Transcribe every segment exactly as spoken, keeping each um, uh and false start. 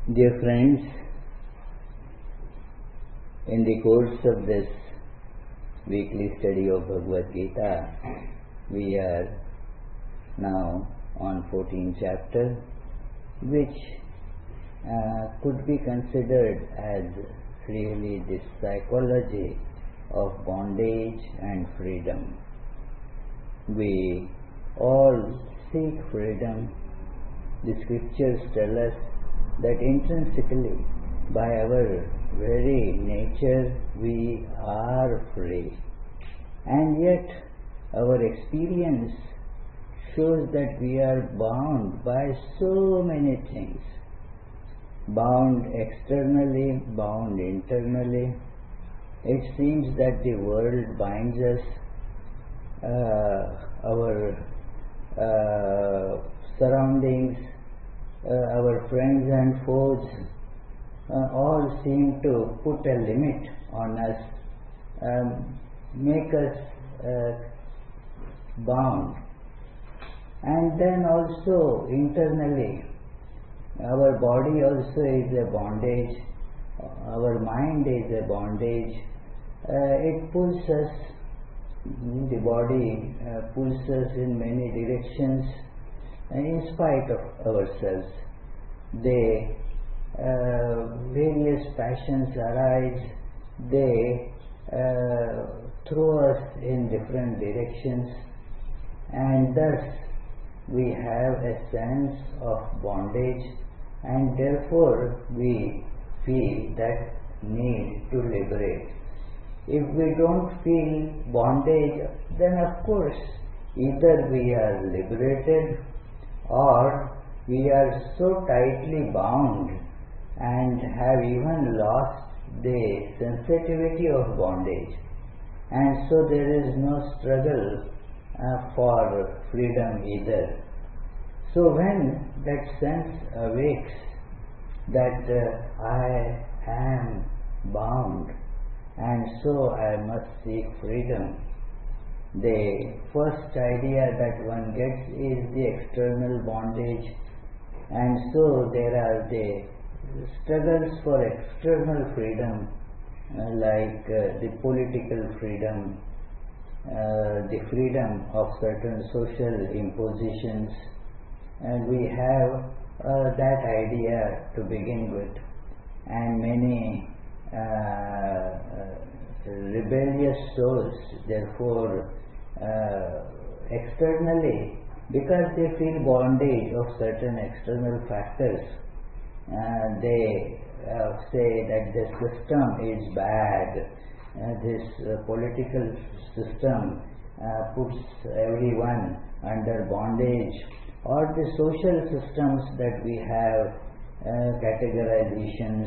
Dear friends, in the course of this weekly study of Bhagavad Gita, we are now on fourteenth chapter, which uh, could be considered as really the psychology of bondage and freedom. We all seek freedom. The scriptures tell us that intrinsically, by our very nature, we are free. And yet, our experience shows that we are bound by so many things. Bound externally, bound internally. It seems that the world binds us, uh, our uh, surroundings, uh, our friends and foes, uh, all seem to put a limit on us, um, make us uh, bound. And then also internally, our body also is a bondage, our mind is a bondage. Uh, it pulls us, the body uh, pulls us in many directions uh, in spite of ourselves. They, uh, various passions arise, they uh, throw us in different directions, and thus we have a sense of bondage, and therefore we feel that need to liberate. If we don't feel bondage, then of course either we are liberated or we are so tightly bound and have even lost the sensitivity of bondage, and so there is no struggle uh, for freedom either. So when that sense awakes that uh, I am bound and so I must seek freedom, the first idea that one gets is the external bondage, and so there are the struggles for external freedom, uh, like uh, the political freedom, uh, the freedom of certain social impositions, and we have uh, that idea to begin with, and many uh, uh, rebellious souls therefore uh, externally, because they feel bondage of certain external factors, uh, they uh, say that the system is bad, uh, this uh, political system uh, puts everyone under bondage, or the social systems that we have, uh, categorizations,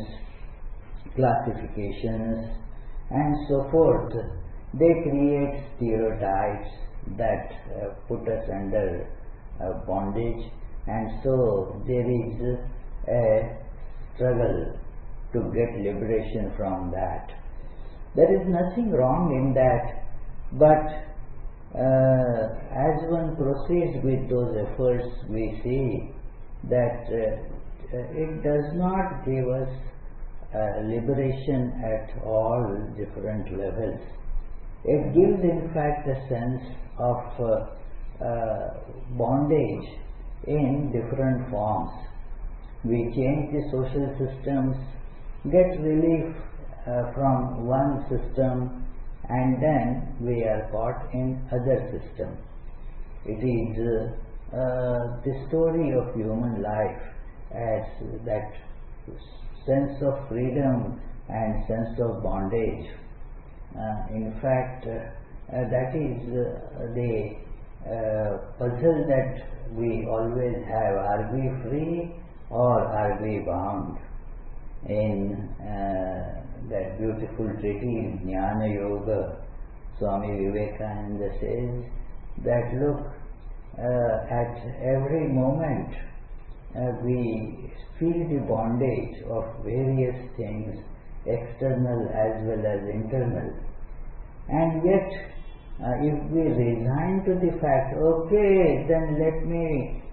classifications, and so forth, they create stereotypes that uh, put us under uh, bondage, and so there is a struggle to get liberation from that. There is nothing wrong in that, but Uh, as one proceeds with those efforts, we see that uh, it does not give us uh, liberation at all different levels. It gives, in fact, a sense of uh, uh, bondage in different forms. We change the social systems, get relief uh, from one system, and then we are caught in other system. It is uh, uh, the story of human life, as that sense of freedom and sense of bondage. Uh, in fact, uh, uh, that is uh, the uh, puzzle that we always have. Are we free or are we bound? In uh, that beautiful treatise, Jnana Yoga, Swami Vivekananda says that look, uh, at every moment uh, we feel the bondage of various things, external as well as internal, and yet uh, if we resign to the fact, okay, then let me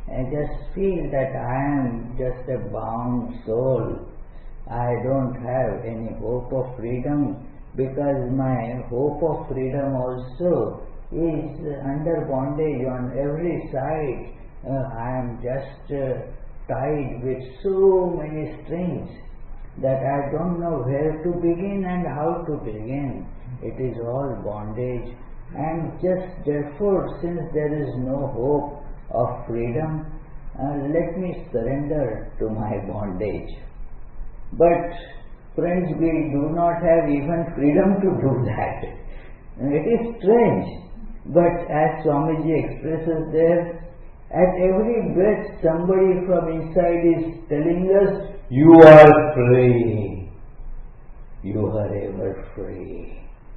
I just feel that I am just a bound soul. I don't have any hope of freedom, because my hope of freedom also is under bondage on every side. Uh, I am just uh, tied with so many strings that I don't know where to begin and how to begin. It is all bondage, and just therefore, since there is no hope of freedom, uh, let me surrender to my bondage. But friends, we do not have even freedom to do that. It is strange, but as Swamiji expresses there, at every breath somebody from inside is telling us, you are free, you are ever free.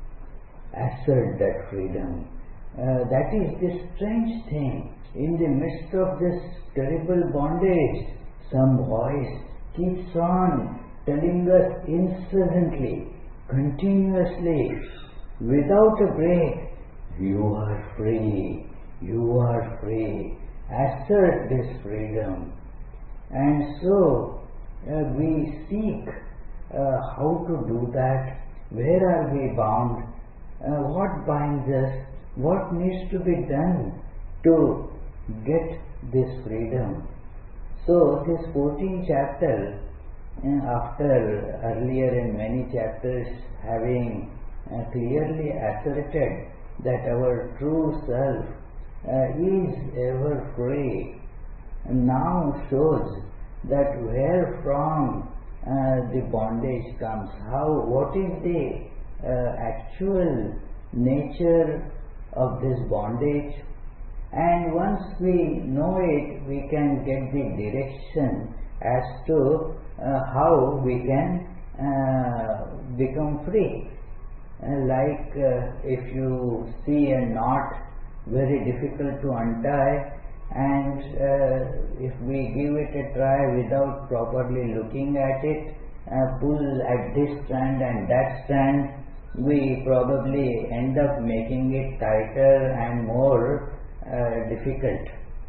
Assert that freedom. Uh, that is the strange thing. In the midst of this terrible bondage, some voice keeps on telling us incessantly, continuously, without a break, you are free, you are free. Assert this freedom. And so uh, we seek uh, how to do that. Where are we bound? Uh, what binds us? What needs to be done to get this freedom? So this fourteenth chapter, uh, after earlier in many chapters having uh, clearly asserted that our true self uh, is ever free, now shows that where from uh, the bondage comes, how, what is the uh, actual nature of this bondage, and once we know it, we can get the direction as to uh, how we can uh, become free. Uh, like uh, if you see a knot very difficult to untie, and uh, if we give it a try without properly looking at it, uh, pull at this strand and that strand, we probably end up making it tighter and more uh, difficult.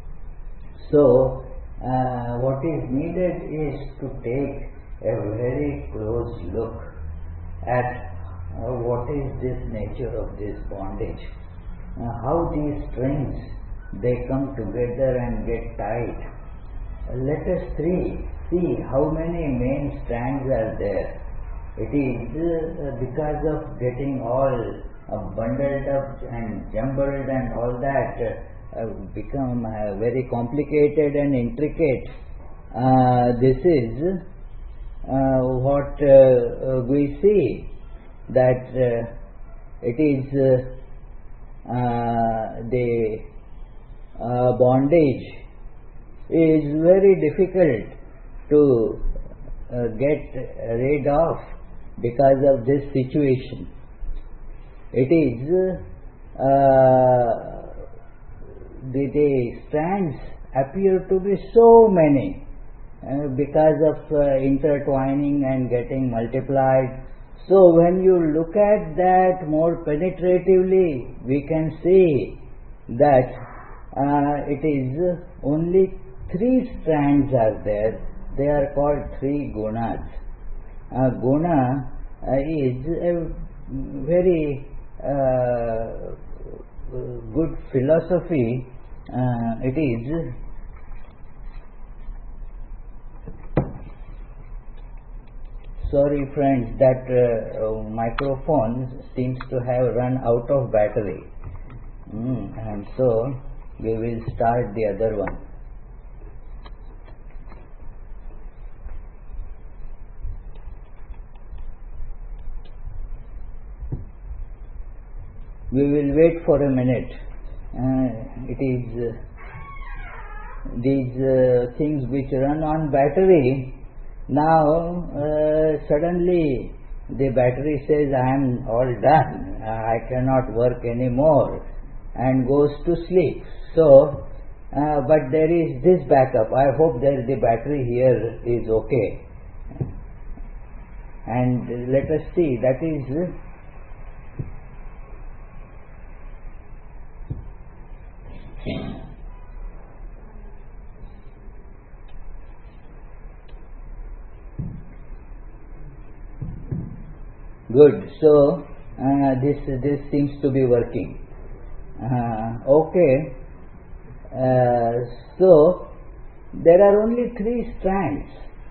So uh, what is needed is to take a very close look at uh, what is this nature of this bondage, uh, how these strings they come together and get tight. Uh, let us three see how many main strands are there. It is uh, because of getting all uh, bundled up and jumbled and all that uh, uh, become uh, very complicated and intricate. Uh, this is uh, what uh, uh, we see, that uh, it is uh, uh, the uh, bondage is very difficult to uh, get rid of because of this situation. It is uh, the, the strands appear to be so many uh, because of uh, intertwining and getting multiplied. So when you look at that more penetratively, we can see that uh, it is only three strands are there. They are called three gunas. Uh, guna uh, is a very uh, good philosophy. Uh, it is sorry friends, that uh, microphone seems to have run out of battery, mm, and so we will start the other one. We will wait for a minute. Uh, it is uh, these uh, things which run on battery. Now uh, suddenly the battery says, I am all done, I cannot work anymore, and goes to sleep. So uh, but there is this backup. I hope that the battery here is okay, and let us see, that is Good. So uh, this this seems to be working. Uh, okay. Uh, so there are only three strands,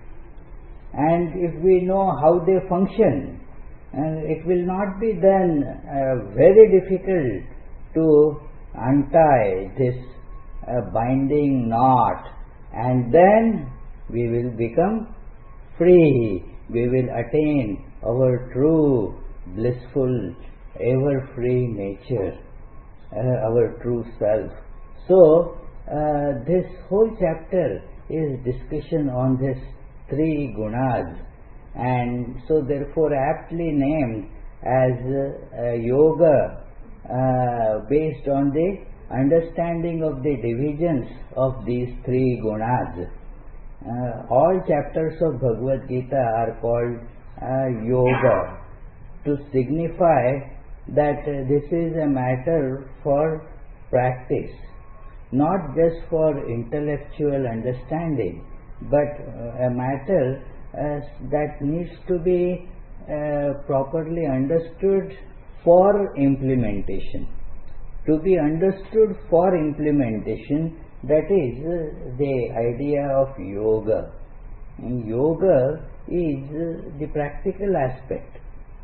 and if we know how they function, uh, it will not be then uh, very difficult to untie this uh, binding knot, and then we will become free. We will attain our true, blissful, ever-free nature, uh, our true self. So, uh, this whole chapter is discussion on this three gunas, and so therefore aptly named as uh, yoga uh, based on the understanding of the divisions of these three gunas. Uh, all chapters of Bhagavad Gita are called uh, yoga to signify that uh, this is a matter for practice, not just for intellectual understanding, but uh, a matter uh, that needs to be uh, properly understood for implementation. To be understood for implementation, that is uh, the idea of yoga. And yoga is uh, the practical aspect,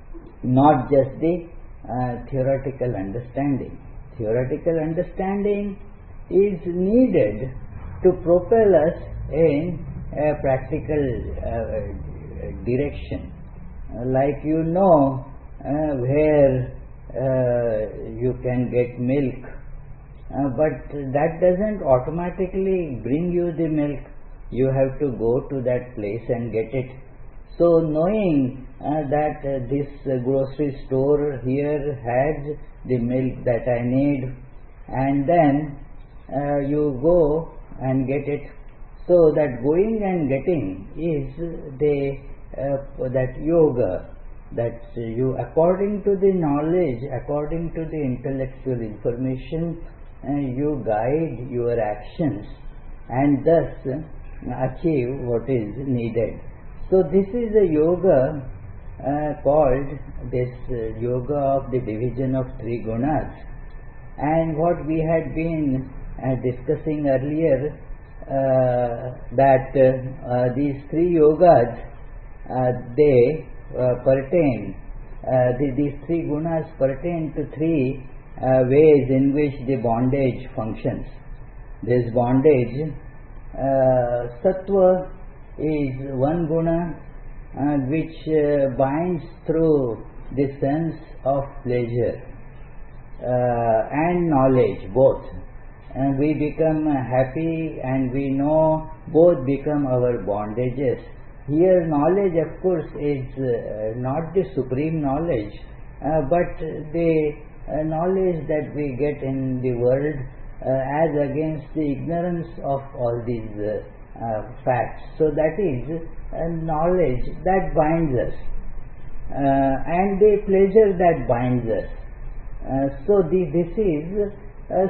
not just the uh, theoretical understanding. Theoretical understanding is needed to propel us in a practical uh, direction. Uh, like you know uh, where uh, you can get milk, uh, but that doesn't automatically bring you the milk. You have to go to that place and get it. So knowing uh, that uh, this uh, grocery store here has the milk that I need, and then uh, you go and get it. So that going and getting is the uh, that yoga, that you, according to the knowledge, according to the intellectual information, uh, you guide your actions and thus uh, achieve what is needed. So this is a yoga uh, called this uh, yoga of the division of three gunas. And what we had been uh, discussing earlier, uh, that uh, uh, these three yogas, uh, they uh, pertain, uh, the, these three gunas pertain to three uh, ways in which the bondage functions. This bondage, uh, sattva, is one guna uh, which uh, binds through the sense of pleasure uh, and knowledge, both. And we become happy and we know, both become our bondages. Here knowledge, of course, is uh, not the supreme knowledge, uh, but the uh, knowledge that we get in the world uh, as against the ignorance of all these uh, uh, facts. So that is uh, knowledge that binds us, uh, and the pleasure that binds us. Uh, so the, this is a,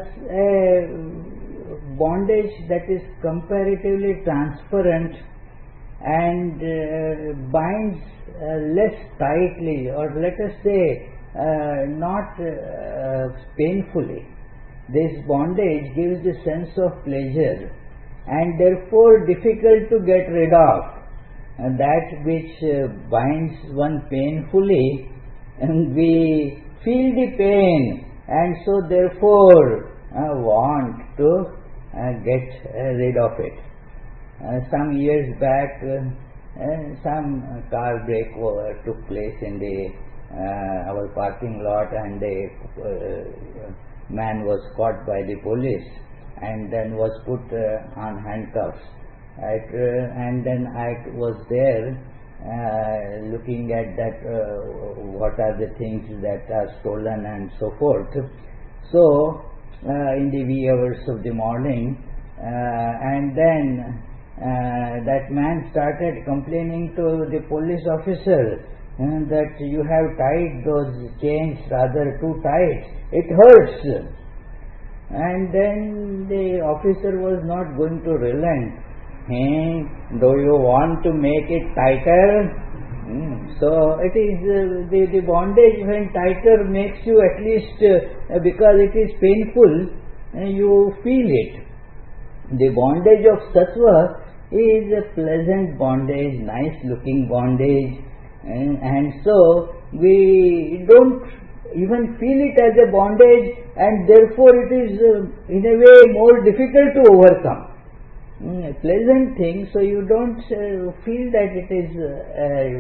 a bondage that is comparatively transparent and uh, binds uh, less tightly, or let us say uh, not uh, painfully. This bondage gives the sense of pleasure and therefore difficult to get rid of. And that which uh, binds one painfully, and we feel the pain, and so therefore uh, want to uh, get uh, rid of it. Uh, some years back, uh, uh, some car breakover took place in the uh, our parking lot, and the uh, man was caught by the police and then was put uh, on handcuffs. At, uh, and then I was there uh, looking at that, uh, what are the things that are stolen and so forth. So uh, in the wee hours of the morning, uh, and then uh, that man started complaining to the police officer uh, that you have tied those chains rather too tight, it hurts. And then the officer was not going to relent. Hey, do you want to make it tighter? Mm. So it is uh, the, the bondage when tighter makes you at least uh, because it is painful, uh, you feel it. The bondage of sattva is a pleasant bondage, nice looking bondage, and, and so we don't even feel it as a bondage, and therefore it is uh, in a way more difficult to overcome. Mm, a pleasant thing, so you don't uh, feel that it is uh,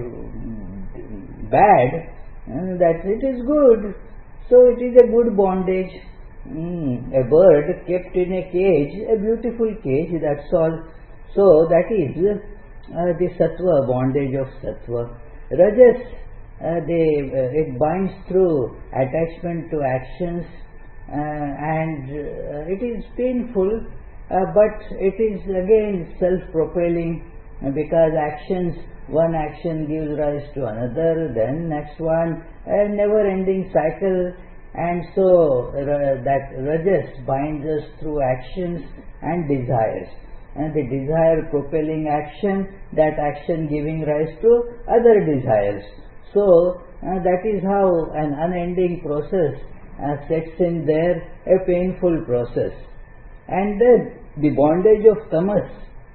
bad, uh, that it is good, so it is a good bondage. Mm, a bird kept in a cage, a beautiful cage, that's all. So that is uh, the sattva, bondage of sattva. Rajas, uh, they, uh, it binds through attachment to actions, uh, and uh, it is painful. Uh, but it is again self-propelling, uh, because actions, one action gives rise to another, then next one, a never-ending cycle, and so uh, that rajas binds us through actions and desires, and the desire propelling action, that action giving rise to other desires. So uh, that is how an unending process uh, sets in there, a painful process. And then the bondage of tamas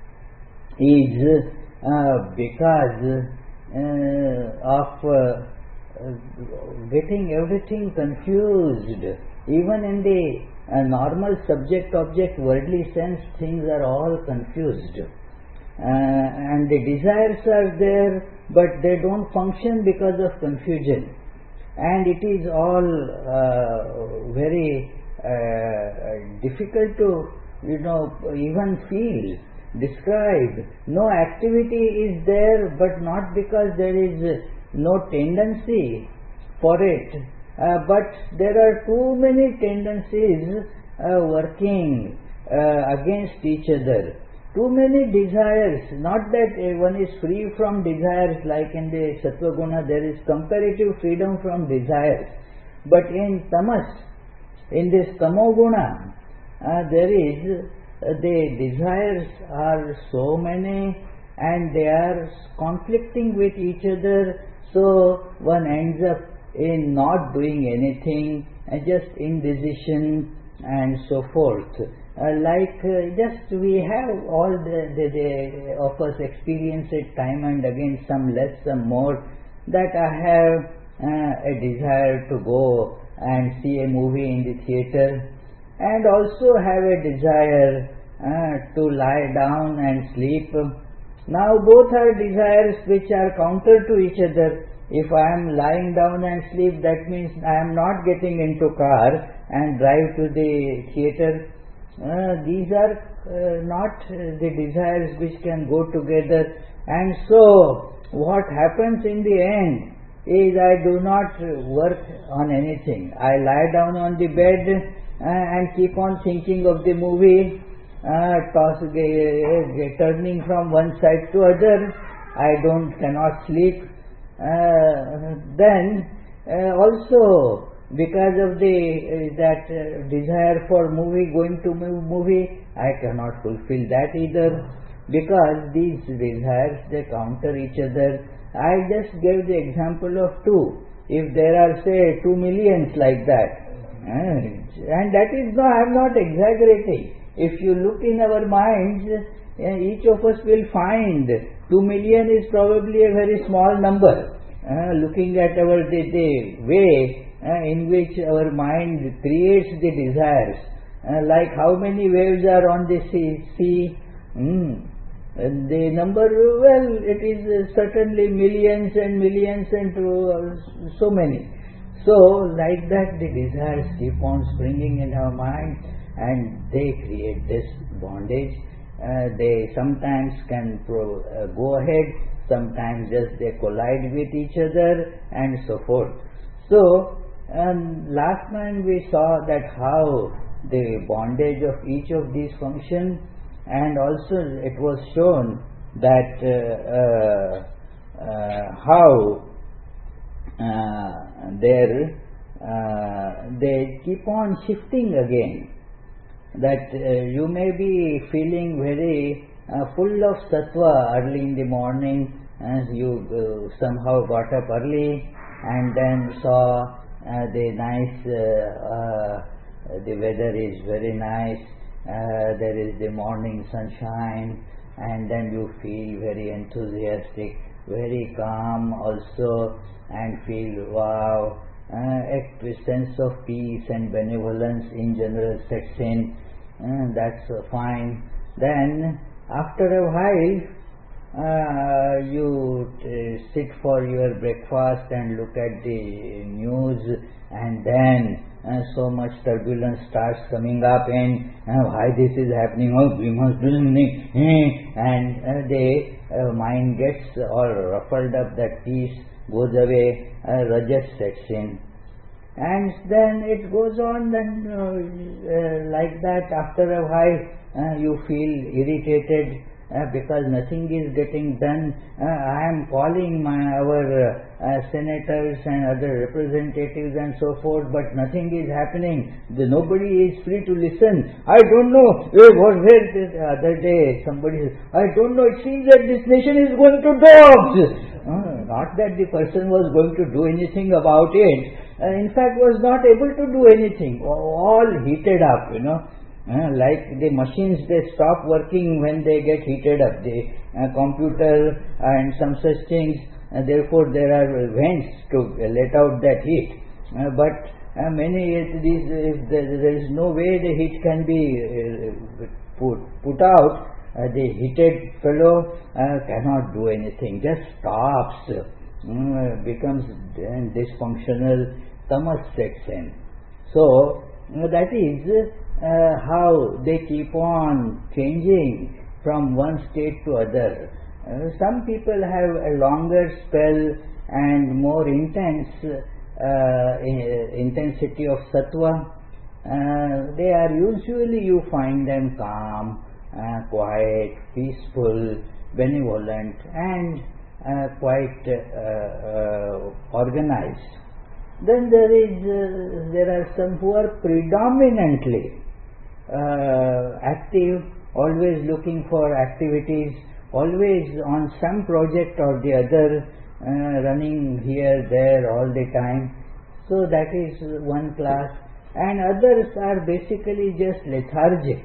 is uh, because uh, of uh, getting everything confused. Even in the uh, normal subject-object worldly sense, things are all confused. Uh, and the desires are there, but they don't function because of confusion. And it is all uh, very uh, difficult to you know, even feel, describe. No activity is there, but not because there is no tendency for it, uh, but there are too many tendencies uh, working uh, against each other. Too many desires, not that uh, one is free from desires, like in the Sattva Guna there is comparative freedom from desires, but in tamas, in this Tamo Guna, Uh, there is, uh, the desires are so many and they are conflicting with each other, so one ends up in not doing anything, uh, just indecision and so forth. Uh, like uh, just we have all the, the, the of us experience it time and again, some less, some more, that I have uh, a desire to go and see a movie in the theatre, and also have a desire uh, to lie down and sleep. Now both are desires which are counter to each other. If I am lying down and sleep, that means I am not getting into car and drive to the theatre. Uh, these are uh, not the desires which can go together, and so what happens in the end is I do not work on anything. I lie down on the bed Uh, and keep on thinking of the movie, uh, toss, uh, uh, turning from one side to other. I don't cannot sleep. Uh, then uh, also because of the uh, that uh, desire for movie, going to movie, I cannot fulfill that either, because these desires, they counter each other. I just gave the example of two. If there are, say, two millions like that, and that is no, I am not exaggerating. If you look in our minds, each of us will find two million is probably a very small number. Uh, looking at our the, the way uh, in which our mind creates the desires, uh, like how many waves are on the sea. sea. Mm. And the number, well, it is uh, certainly millions and millions and uh, so many. So, like that, the desires keep on springing in our mind, and they create this bondage. Uh, they sometimes can pro, uh, go ahead, sometimes just they collide with each other, and so forth. So, um, last time we saw that how the bondage of each of these functions, and also it was shown that uh, uh, uh, how Uh, there uh, they keep on shifting again. That uh, you may be feeling very uh, full of sattva early in the morning, Uh, you uh, somehow got up early and then saw uh, the nice, uh, uh, the weather is very nice, uh, there is the morning sunshine, and then you feel very enthusiastic, very calm also, and feel wow, uh, a sense of peace and benevolence in general sets in. Uh, that's uh, fine. Then after a while uh, you uh, sit for your breakfast and look at the news, and then uh, so much turbulence starts coming up, and uh, why this is happening, oh we must do something, and uh, the uh, mind gets all ruffled up, that peace goes away, uh, rajas sets in. And then it goes on, then uh, uh, like that. After a while uh, you feel irritated uh, because nothing is getting done. uh, I am calling my our uh, senators and other representatives and so forth, but nothing is happening. The, nobody is free to listen. I don't know, eh, what where the other day somebody said, I don't know, it seems that this nation is going to dogs. Uh, not that the person was going to do anything about it. Uh, in fact, was not able to do anything, all heated up, you know, uh, like the machines, they stop working when they get heated up, the uh, computer and some such things, uh, therefore there are vents to let out that heat, uh, but uh, many, these, if there, there is no way the heat can be uh, put, put out, uh, the heated fellow uh, cannot do anything, just stops, uh, becomes uh, dysfunctional, tamas sets in. So uh, that is uh, how they keep on changing from one state to other. Uh, some people have a longer spell and more intense uh, intensity of sattva. Uh, they are usually, you find them calm, uh, quiet, peaceful, benevolent, and uh, quite uh, uh, organized. Then there is uh, there are some who are predominantly uh, active, always looking for activities, always on some project or the other, uh, running here, there all the time. So that is one class. And others are basically just lethargic.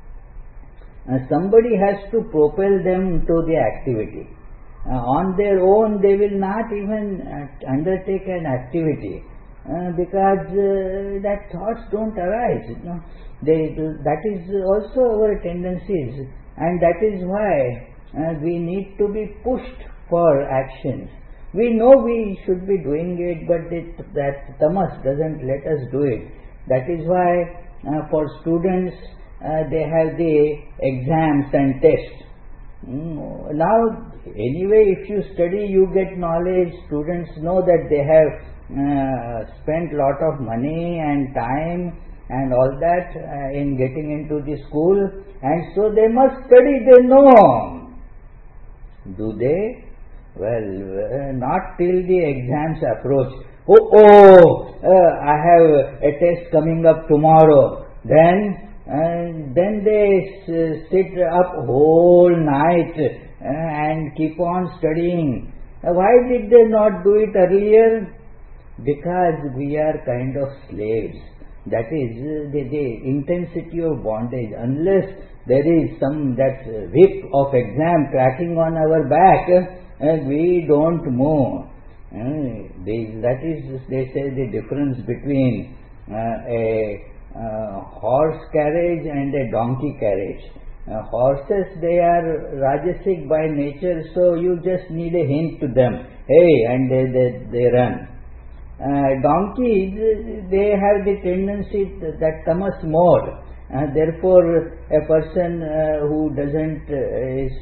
Uh, somebody has to propel them to the activity. Uh, on their own they will not even uh, undertake an activity uh, because uh, that thoughts don't arise. You know? They, that is also our tendencies, and that is why uh, we need to be pushed for actions. We know we should be doing it, but it, that tamas doesn't let us do it. That is why uh, for students uh, they have the exams and tests. Mm, now anyway, if you study you get knowledge. Students know that they have uh, spent lot of money and time and all that uh, in getting into the school, and so they must study, they know. Do they? Well, uh, not till the exams approach. Oh, oh uh, I have a test coming up tomorrow. Then and then they s- sit up whole night uh, and keep on studying. Uh, why did they not do it earlier? Because we are kind of slaves. That is uh, the, the intensity of bondage. Unless there is some that whip of exam cracking on our back, uh, we don't move. Uh, they, that is, they say, the difference between uh, a Uh, horse carriage and a donkey carriage. Uh, horses, they are rajasic by nature, so you just need a hint to them, hey, and they, they, they run. Uh, donkeys, they have the tendency that tamas more. Uh, therefore, a person uh, who doesn't uh, is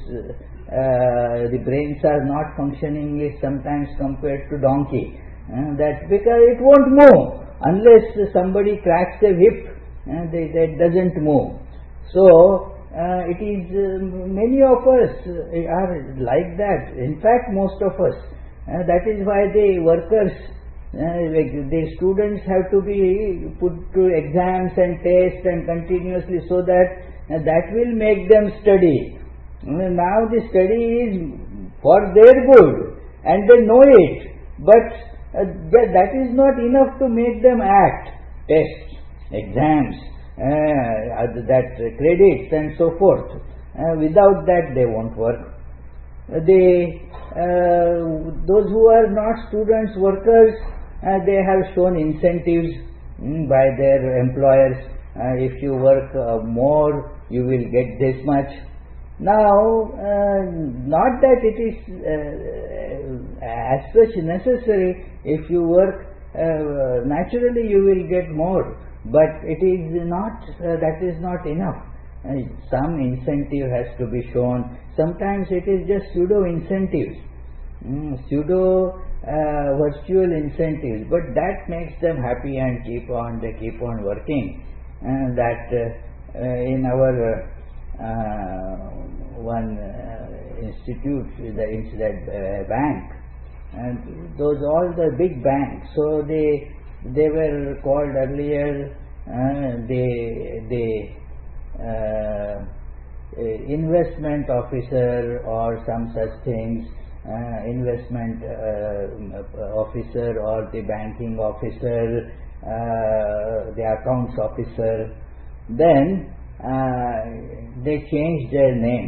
uh, the brains are not functioning is sometimes compared to donkey. Uh, that's because it won't move. Unless somebody cracks a whip, uh, they, that doesn't move. So, uh, it is, uh, many of us are like that. In fact, most of us. Uh, that is why the workers, uh, like the students have to be put to exams and tests and continuously, so that uh, that will make them study. Uh, now the study is for their good, and they know it, but uh, that, that is not enough to make them act. Tests, exams, uh, that credits and so forth. Uh, without that they won't work. Uh, they, uh, those who are not students, workers, uh, they have shown incentives mm, by their employers. Uh, if you work uh, more, you will get this much. Now, uh, not that it is uh, as such necessary. If you work, uh, naturally you will get more, but it is not, uh, that is not enough. Uh, some incentive has to be shown. Sometimes it is just pseudo incentives, mm, pseudo uh, virtual incentives, but that makes them happy and keep on, they keep on working. And that uh, uh, in our uh, one uh, institute, the Insulet uh, Bank, and those all the big banks, so they they were called earlier uh, they they uh, investment officer or some such things, uh, investment uh, officer or the banking officer, uh, the accounts officer. Then uh, they changed their names.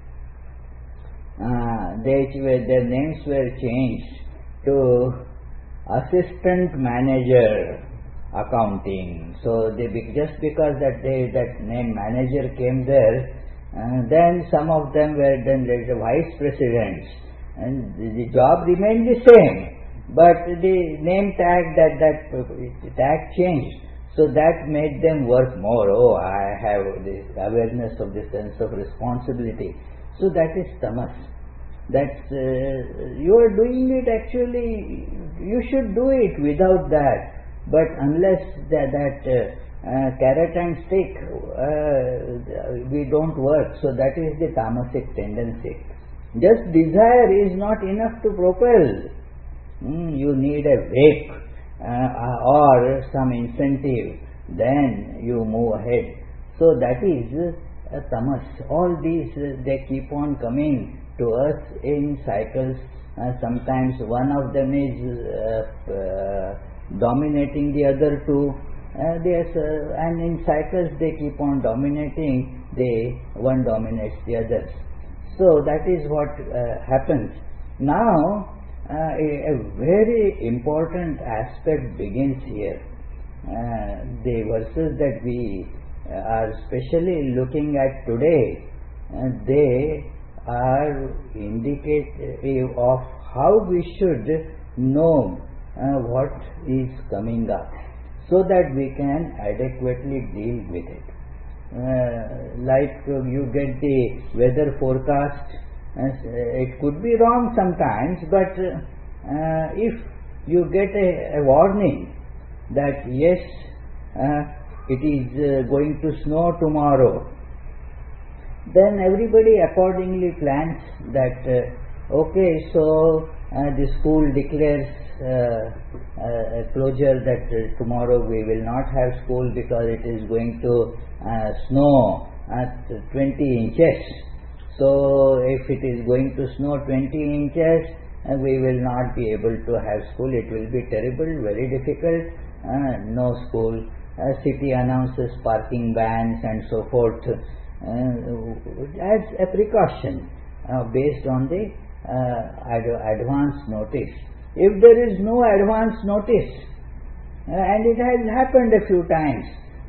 Uh, they their names were changed to assistant manager accounting. So they just because that they that name manager came there, uh, then some of them were then the vice presidents, and the, the job remained the same, but the name tag that that tag changed. So that made them work more. Oh, I have this awareness of the sense of responsibility. So that is tamas. That's uh, you are doing it actually. You should do it without that. But unless that, that uh, uh, carrot and stick, uh, we don't work. So that is the tamasic tendency. Just desire is not enough to propel. Mm, you need a wake uh, or some incentive. Then you move ahead. So that is uh, tamas. All these uh, they keep on coming to us in cycles. Uh, sometimes one of them is uh, uh, dominating the other two, uh, uh, and in cycles they keep on dominating, they one dominates the others. So that is what uh, happens. Now uh, a, a very important aspect begins here. Uh, the verses that we uh, are specially looking at today, uh, they are indicative of how we should know uh, what is coming up, so that we can adequately deal with it. Uh, like uh, you get the weather forecast, uh, it could be wrong sometimes, but uh, if you get a, a warning that yes, uh, it is uh, going to snow tomorrow, then everybody accordingly plans that uh, okay, so uh, the school declares uh, uh, a closure that uh, tomorrow we will not have school because it is going to uh, snow at twenty inches. So if it is going to snow twenty inches, uh, we will not be able to have school. It will be terrible, very difficult, uh, no school. Uh, city announces parking bans and so forth. Uh, as a precaution uh, based on the uh, ad- advance notice. If there is no advance notice, uh, and it has happened a few times,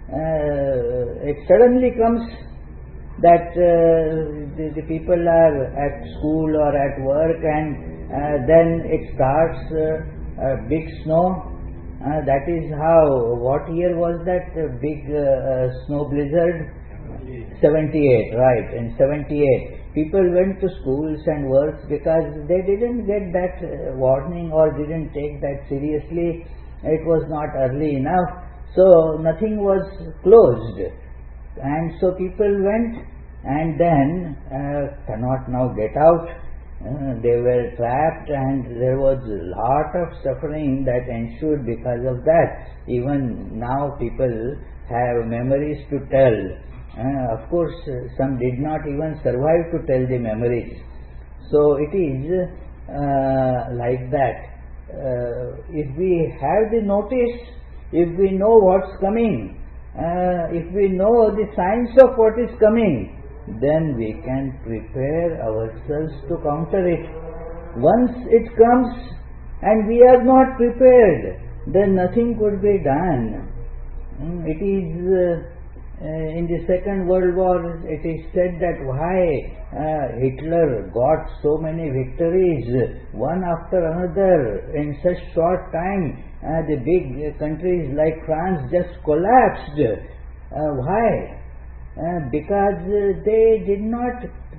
uh, it suddenly comes that uh, the, the people are at school or at work, and uh, then it starts uh, a big snow. Uh, that is how, what year was that uh, big uh, uh, snow blizzard? seventy-eight, right. In seventy-eight, people went to schools and works because they didn't get that uh, warning or didn't take that seriously. It was not early enough, so nothing was closed, and so people went and then uh, cannot now get out. Uh, they were trapped, and there was a lot of suffering that ensued because of that. Even now people have memories to tell. Uh, of course, uh, some did not even survive to tell the memories. So it is uh, like that. Uh, if we have the notice, if we know what's coming, uh, if we know the signs of what is coming, then we can prepare ourselves to counter it. Once it comes and we are not prepared, then nothing could be done. Mm, it is uh, uh, in the Second World War, it is said that why uh, Hitler got so many victories, one after another, in such short time. Uh, the big countries like France just collapsed. Uh, why? Uh, because uh, they did not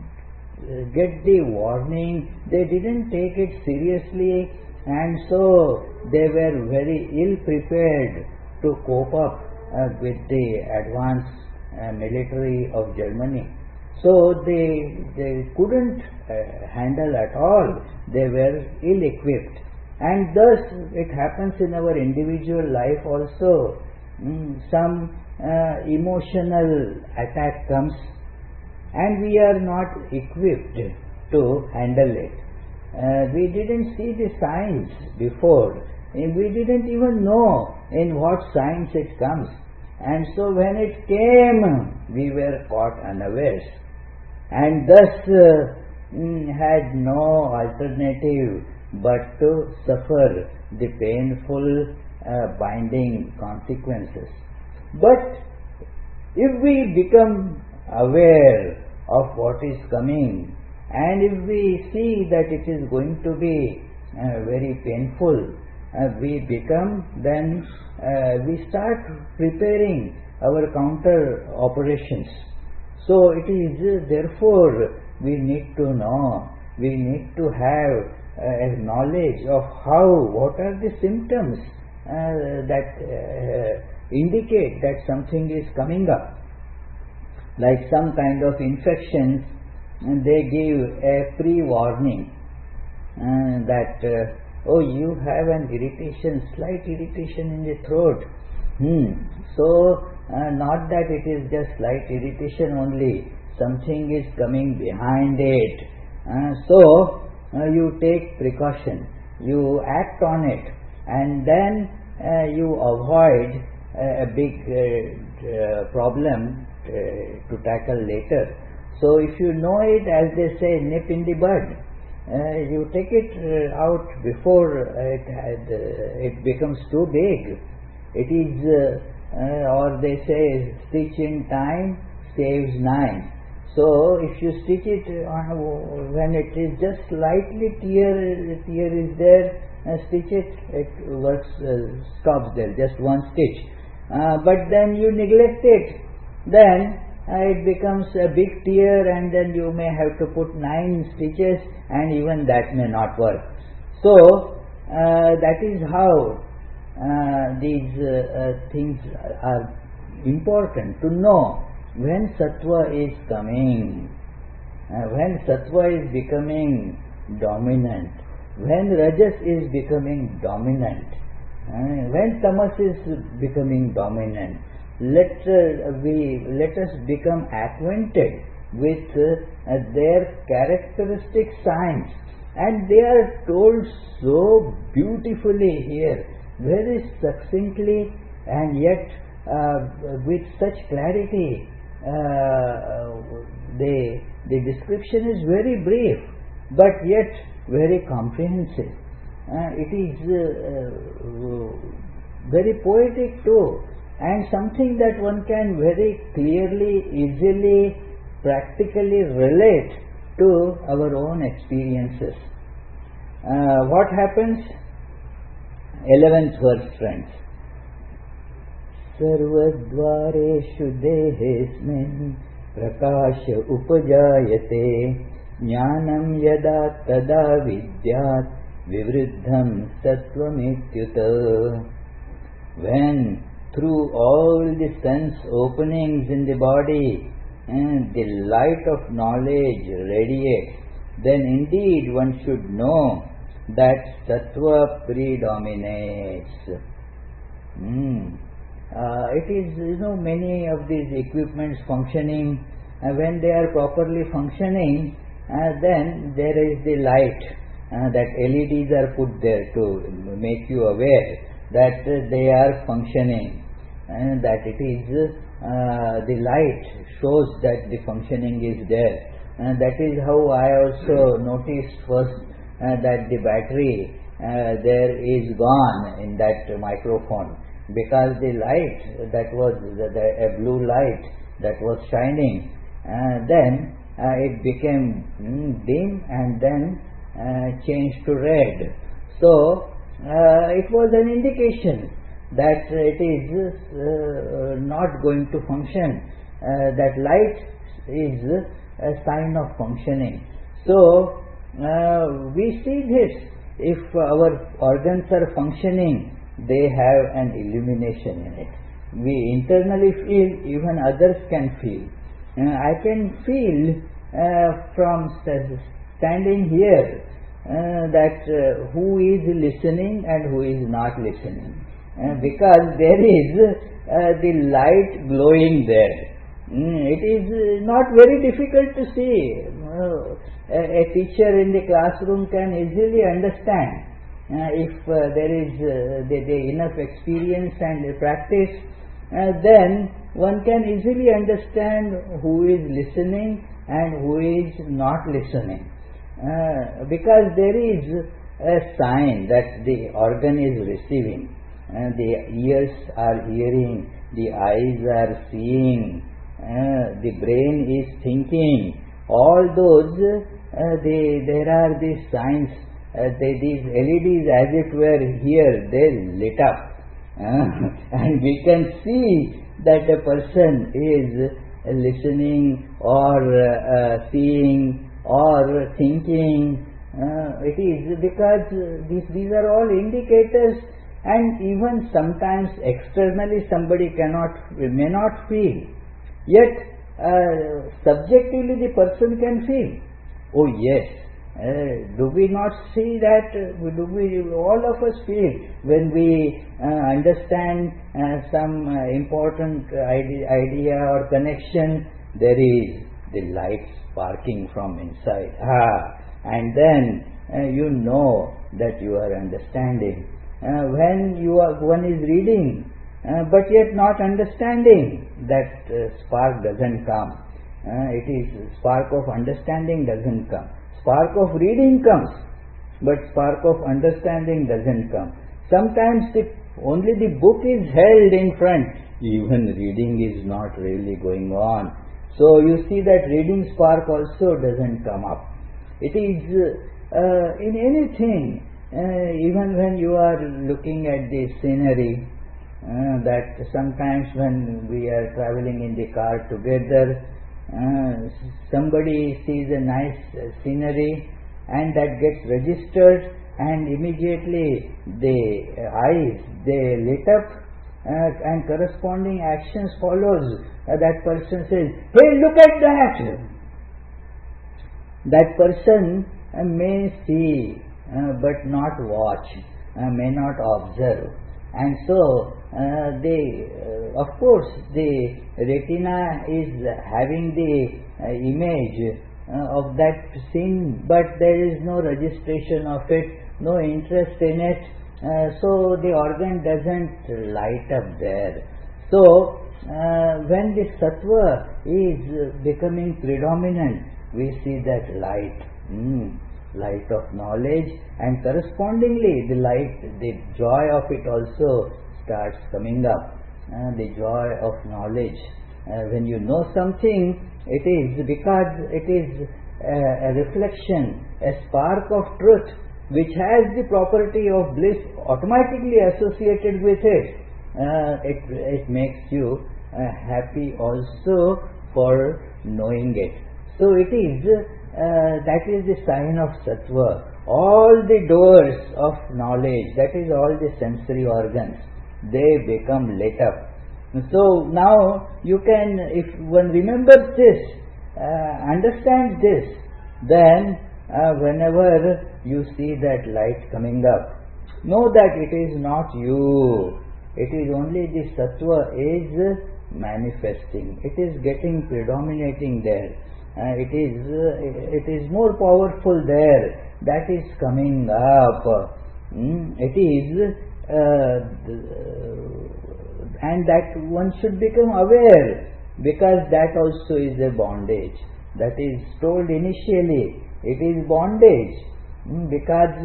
get the warning, they didn't take it seriously, and so they were very ill prepared to cope up uh, with the advanced uh, military of Germany. So they they couldn't uh, handle at all. They were ill equipped, and thus it happens in our individual life also. Mm, some uh, emotional attack comes, and we are not equipped to handle it. Uh, we didn't see the signs before, and we didn't even know in what signs it comes, and so when it came, we were caught unawares, and thus uh, had no alternative but to suffer the painful uh, binding consequences. But if we become aware of what is coming, and if we see that it is going to be uh, very painful, uh, we become then uh, we start preparing our counter operations. So it is uh, therefore we need to know, we need to have uh, knowledge of how, what are the symptoms uh, that uh, indicate that something is coming up. Like some kind of infections, and they give a pre-warning uh, that uh, oh, you have an irritation, slight irritation in the throat. Hmm. So uh, not that it is just slight irritation only, something is coming behind it. Uh, so uh, you take precaution, you act on it, and then uh, you avoid uh, a big uh, uh, problem uh, to tackle later. So if you know it, as they say, nip in the bud, uh, you take it uh, out before it had, uh, it becomes too big. It is, uh, uh, or they say, stitch in time saves nine. So if you stitch it on, when it is just slightly tear, tear is there, uh, stitch it, it works, uh, stops there, just one stitch. Uh, but then you neglect it, then Uh, it becomes a big tear, and then you may have to put nine stitches, and even that may not work. So uh, that is how uh, these uh, uh, things are important to know when sattva is coming, uh, when sattva is becoming dominant, when rajas is becoming dominant, uh, when tamas is becoming dominant. Let uh, we let us become acquainted with uh, their characteristic signs, and they are told so beautifully here, very succinctly, and yet uh, with such clarity. Uh, they, the description is very brief, but yet very comprehensive. Uh, it is uh, very poetic too, and something that one can very clearly, easily, practically relate to our own experiences. Uh, what happens? eleventh verse, friends. Sarvadvareshu dehesmin prakasha upajayate jnanam yada tada vidyat vivruddham sattvametyuta. When through all the sense openings in the body and the light of knowledge radiates, then indeed one should know that sattva predominates. Mm. Uh, it is, you know, many of these equipments functioning, uh, when they are properly functioning, uh, then there is the light uh, that L E Ds are put there to make you aware that uh, they are functioning, and that it is uh, the light shows that the functioning is there. And that is how I also noticed first uh, that the battery uh, there is gone in that microphone, because the light that was the, the, a blue light that was shining, uh, then uh, it became mm, dim and then uh, changed to red. So uh, it was an indication that it is uh, not going to function. Uh, that light is a sign of functioning. So uh, we see this. If our organs are functioning, they have an illumination in it. We internally feel, even others can feel. Uh, I can feel uh, from st- standing here uh, that uh, who is listening and who is not listening, uh, because there is uh, the light glowing there. Mm, it is not very difficult to see. Uh, a, a teacher in the classroom can easily understand uh, if uh, there is uh, the, the enough experience and practice. Uh, then one can easily understand who is listening and who is not listening, uh, because there is a sign that the organ is receiving, uh, the ears are hearing, the eyes are seeing, uh, the brain is thinking. All those uh, they, there are these signs, uh, they, these L E Ds as it were here, they lit up. Uh, and we can see that a person is uh, listening or uh, uh, seeing or thinking. Uh, it is because uh, these, these are all indicators, and even sometimes externally somebody cannot, may not feel, yet uh, subjectively the person can feel. Oh yes, Uh, do we not see that? Uh, do we, all of us feel when we uh, understand uh, some uh, important idea, idea or connection, there is the light sparking from inside. Ah, and then uh, you know that you are understanding. Uh, when you are, one is reading, uh, but yet not understanding, that uh, spark doesn't come. Uh, it is spark of understanding doesn't come. Spark of reading comes, but spark of understanding doesn't come. Sometimes if only the book is held in front, even reading is not really going on. So you see that reading spark also doesn't come up. It is uh, in anything, uh, even when you are looking at the scenery, uh, that sometimes when we are traveling in the car together, Uh, somebody sees a nice uh, scenery and that gets registered, and immediately the uh, eyes, they lit up uh, and corresponding actions follows. Uh, that person says, hey, look at that. That person uh, may see uh, but not watch, uh, may not observe. And so, uh, the, uh, of course, the retina is having the uh, image uh, of that scene, but there is no registration of it, no interest in it, uh, so the organ doesn't light up there. So, uh, when the sattva is becoming predominant, we see that light. Mm. Light of knowledge, and correspondingly the light, the joy of it also starts coming up, uh, the joy of knowledge. Uh, when you know something, it is because it is a, a reflection, a spark of truth which has the property of bliss automatically associated with it. Uh, it, it makes you uh, happy also for knowing it. So it is Uh, that is the sign of sattva. All the doors of knowledge, that is all the sensory organs, they become lit up. So now you can, if one remembers this, uh, understand this, then uh, whenever you see that light coming up, know that it is not you. It is only the sattva is manifesting. It is getting predominating there. uh, it is uh, it is more powerful there. That is coming up. Mm, it is, uh, and that one should become aware, because that also is a bondage. That is told initially. It is bondage, mm, because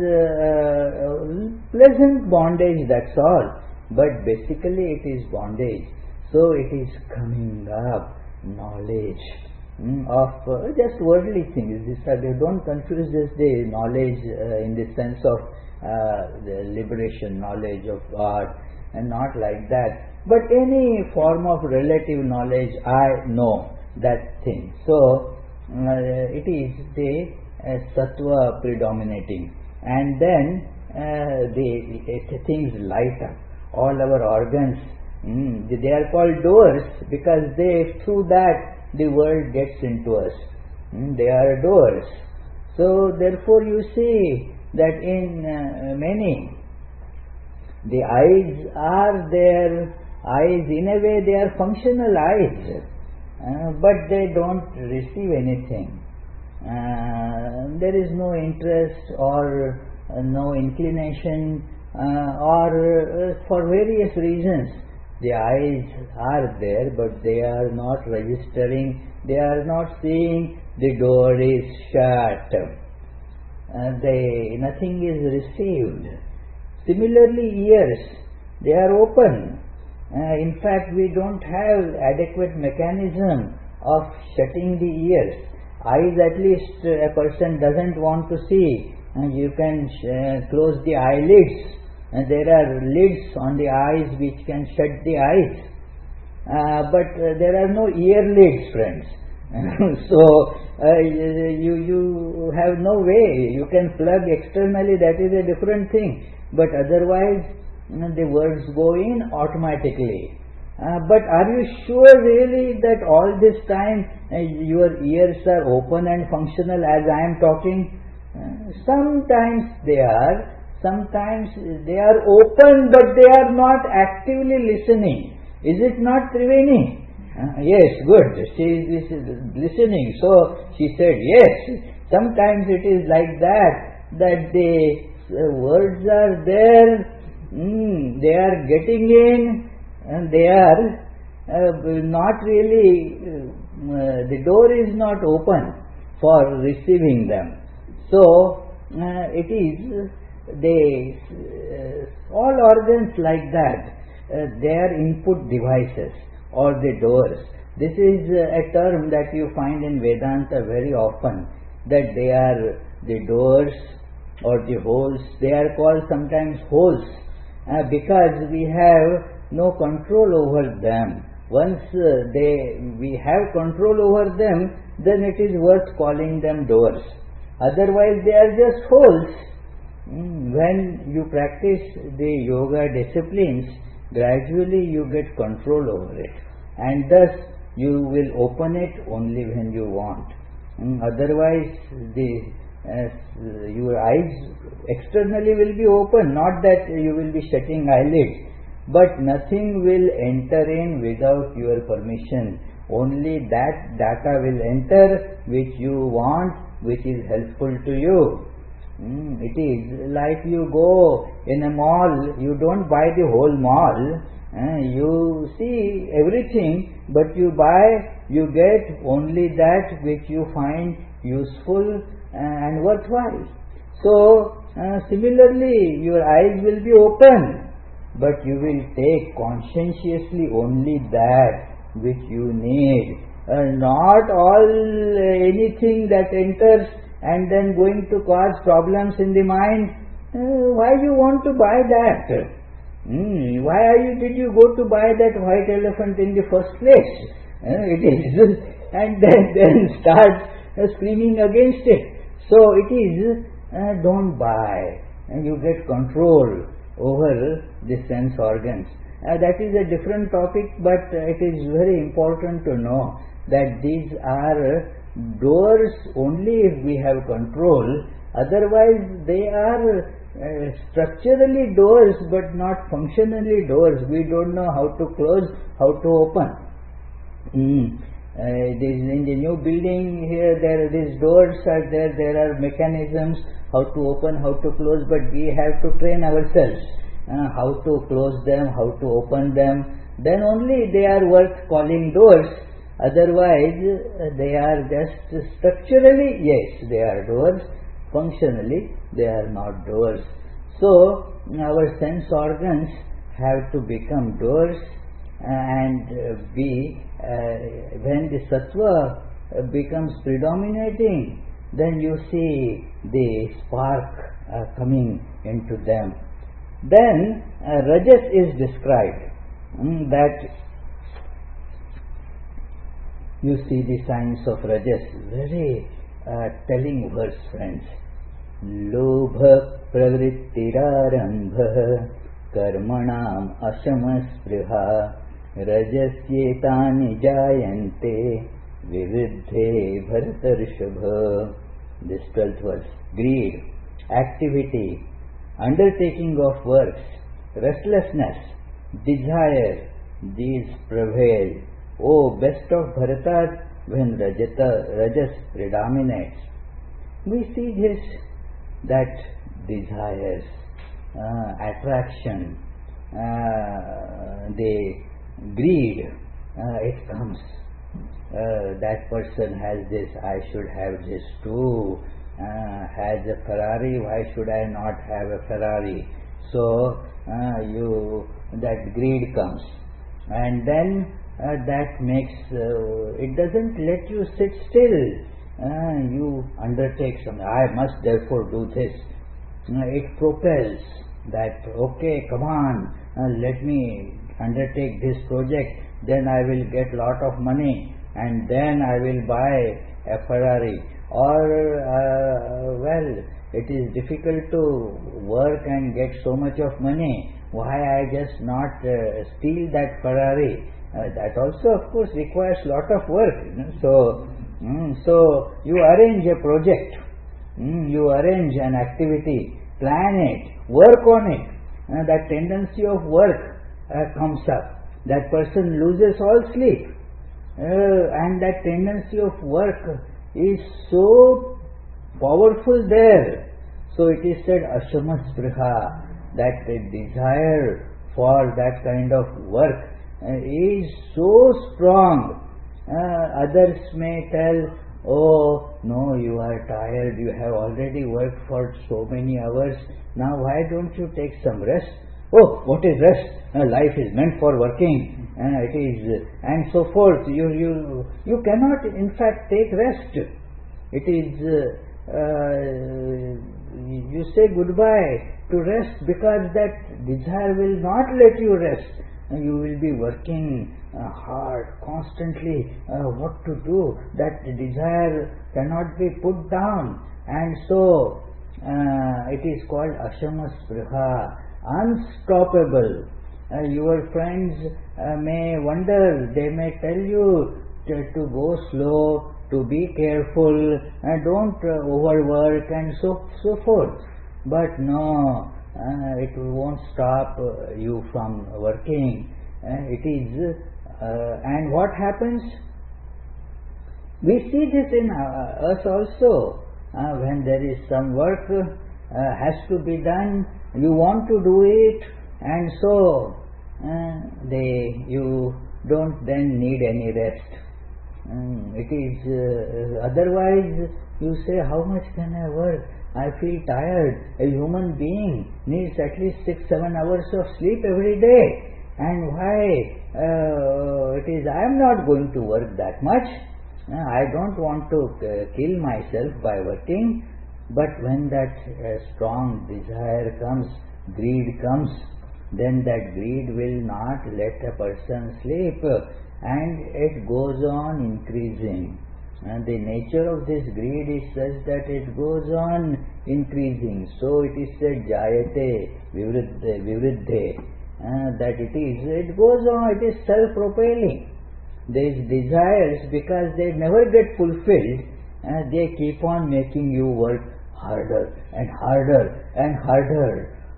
uh, pleasant bondage. That's all. But basically, it is bondage. So it is coming up knowledge mm, of uh, just worldly things. This, uh, they don't confuse this the knowledge uh, in the sense of uh, the liberation, knowledge of God, and not like that. But any form of relative knowledge, I know that thing. So uh, it is the uh, sattva predominating, and then uh, the it, things light up. All our organs. Mm, they are called doors because they, through that the world gets into us. Mm, they are doors. So therefore you see that in uh, many, the eyes are there. Eyes, in a way, they are functional eyes, uh, but they don't receive anything. Uh, there is no interest or uh, no inclination, uh, or uh, for various reasons. The eyes are there, but they are not registering, they are not seeing, the door is shut, uh, they, nothing is received. Similarly, ears, they are open. Uh, in fact, we don't have adequate mechanism of shutting the ears. Eyes, at least uh, a person doesn't want to see, and you can uh, close the eyelids. And there are lids on the eyes which can shut the eyes, uh, but uh, there are no ear lids, friends. So uh, you you have no way. You can plug externally, that is a different thing, but otherwise you know, the words go in automatically. Uh, but are you sure really that all this time uh, your ears are open and functional as I am talking? Uh, sometimes they are. Sometimes they are open, but they are not actively listening. Is it not, Triveni? Uh, yes, good. She is listening. So she said, yes. Sometimes it is like that, that the uh, words are there, mm, they are getting in, and they are uh, not really, uh, the door is not open for receiving them. So uh, it is. They, uh, all organs like that, uh, they are input devices or the doors. This is uh, a term that you find in Vedanta very often, that they are the doors or the holes. They are called sometimes holes uh, because we have no control over them. Once uh, they we have control over them, then it is worth calling them doors. Otherwise they are just holes. When you practice the yoga disciplines, gradually you get control over it, and thus you will open it only when you want. Otherwise, the uh, your eyes externally will be open, not that you will be shutting eyelids, but nothing will enter in without your permission. Only that data will enter which you want, which is helpful to you. Mm, it is like you go in a mall, you don't buy the whole mall, uh, you see everything, but you buy, you get only that which you find useful and worthwhile. So, uh, similarly, your eyes will be open, but you will take conscientiously only that which you need, uh, not all uh, anything that enters and then going to cause problems in the mind. Uh, why you want to buy that? Mm, why are you, did you go to buy that white elephant in the first place? Uh, it is, and then, then start uh, screaming against it. So it is, uh, don't buy, and you get control over the sense organs. Uh, that is a different topic, but uh, it is very important to know that these are uh, doors only if we have control. Otherwise they are uh, structurally doors but not functionally doors. We don't know how to close, how to open. Mm. Uh, this, in the new building here, there these doors are there, there are mechanisms how to open, how to close, but we have to train ourselves uh, how to close them, how to open them. Then only they are worth calling doors. Otherwise, uh, they are just structurally, yes, they are doors. Functionally, they are not doors. So, our sense organs have to become doors, and uh, we, uh, when the sattva uh, becomes predominating, then you see the spark uh, coming into them. Then uh, rajas is described, mm, that you see the signs of rajas, very uh, telling verse, friends. Lobha pravrittirarambha karmanam ashamaspriha rajasyetani jayante vividdhe bharatarshabha. This twelfth verse. Greed, activity, undertaking of works, restlessness, desire, these prevail. O best of Bharatas, when Rajata, Rajas predominates. We see this, that desires, uh, attraction, uh, the greed, uh, it comes. Uh, that person has this, I should have this too. Uh, has a Ferrari, why should I not have a Ferrari? So uh, you that greed comes, and then uh, that makes uh, it doesn't let you sit still. Uh, you undertake something. I must therefore do this. Uh, it propels that. Okay, come on, uh, let me undertake this project. Then I will get lot of money, and then I will buy a Ferrari. Or uh, well, it is difficult to work and get so much of money. Why I just not uh, steal that Ferrari? Uh, that also, of course, requires lot of work. You know? So, mm, so you arrange a project, mm, you arrange an activity, plan it, work on it. Uh, that tendency of work uh, comes up. That person loses all sleep, uh, and that tendency of work is so powerful there. So it is said ashamaspriha, that the desire for that kind of work uh, is so strong. Uh, others may tell, oh no, you are tired, you have already worked for so many hours, now why don't you take some rest? Oh, what is rest? Uh, life is meant for working. Uh, it is, uh, and so forth. You you you cannot, in fact, take rest. It is uh, uh, you say goodbye to rest because that desire will not let you rest. Uh, you will be working uh, hard constantly. Uh, what to do? That desire cannot be put down, and so uh, it is called ashamaspriha. Unstoppable. Uh, your friends uh, may wonder, they may tell you to, to go slow, to be careful, uh, don't uh, overwork, and so so forth. But no, uh, it won't stop uh, you from working. Uh, it is, uh, and what happens? We see this in uh, us also. Uh, when there is some work uh, has to be done, you want to do it, and so uh, they you don't then need any rest. Um, it is uh, otherwise you say, how much can I work? I feel tired. A human being needs at least six, seven hours of sleep every day, and why uh, it is I am not going to work that much. Uh, I don't want to uh, kill myself by working. But when that uh, strong desire comes, greed comes, then that greed will not let a person sleep, and it goes on increasing. And the nature of this greed is such that it goes on increasing. So it is said jayate vivriddhe, vivriddhe uh, that it is, it goes on, it is self-propelling. These desires, because they never get fulfilled, uh, they keep on making you work harder and harder and harder.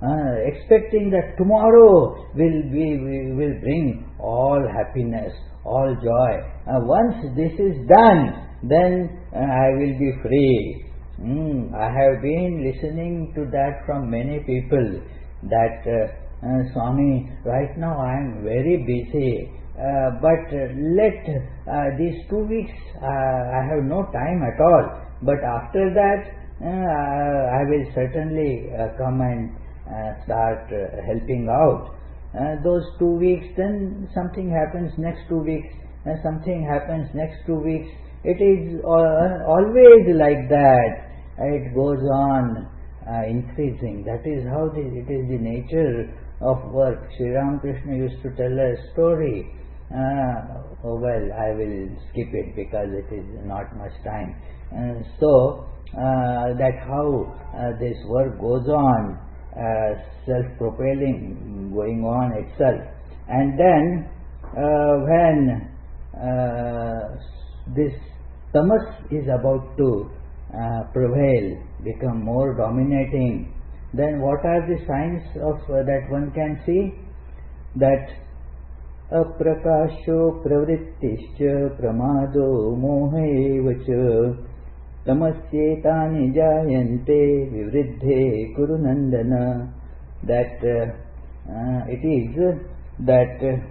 uh, expecting that tomorrow will, be, will bring all happiness, all joy. Uh, once this is done, then uh, I will be free. Mm, I have been listening to that from many people, that uh, uh, Swami, right now I am very busy, uh, but uh, let uh, these two weeks uh, I have no time at all, but after that uh, I will certainly uh, come and uh, start uh, helping out. Uh, those two weeks, then something happens next two weeks, and something happens next two weeks. It is uh, always like that. It goes on uh, increasing. That is how the, it is the nature of work. Sri Ramakrishna used to tell a story. Uh, oh well, I will skip it because it is not much time. Uh, so uh, that how uh, this work goes on, uh, self-propelling, going on itself, and then uh, when uh, this tamas is about to uh, prevail, become more dominating, then what are the signs of uh, that one can see? That aprakasho pravrittischa pramado mohevacha tamasyetani jayante vivriddhe kurunandana. That uh, uh, it is that uh,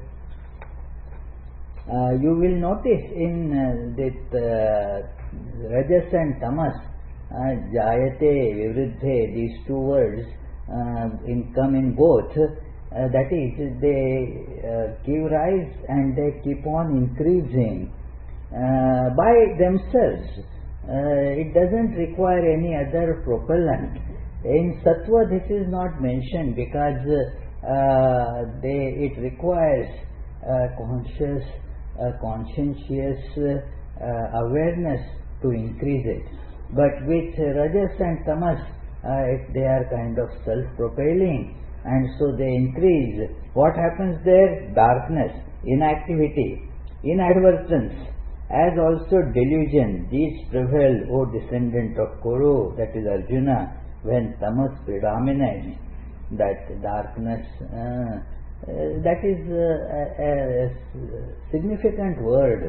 Uh, you will notice in uh, that uh, rajas and tamas, uh, jayate, vivriddhe, these two words uh, in, come in both. Uh, that is, they uh, give rise and they keep on increasing uh, by themselves. Uh, it doesn't require any other propellant. In sattva, this is not mentioned because uh, they, it requires uh, conscious Uh, conscientious uh, awareness to increase it. But with uh, rajas and tamas, uh, it, they are kind of self-propelling, and so they increase. What happens there? Darkness, inactivity, inadvertence, as also delusion. These prevail, O descendant of Kuru, that is Arjuna, when tamas predominates, that darkness. Uh, Uh, that is uh, a, a significant word.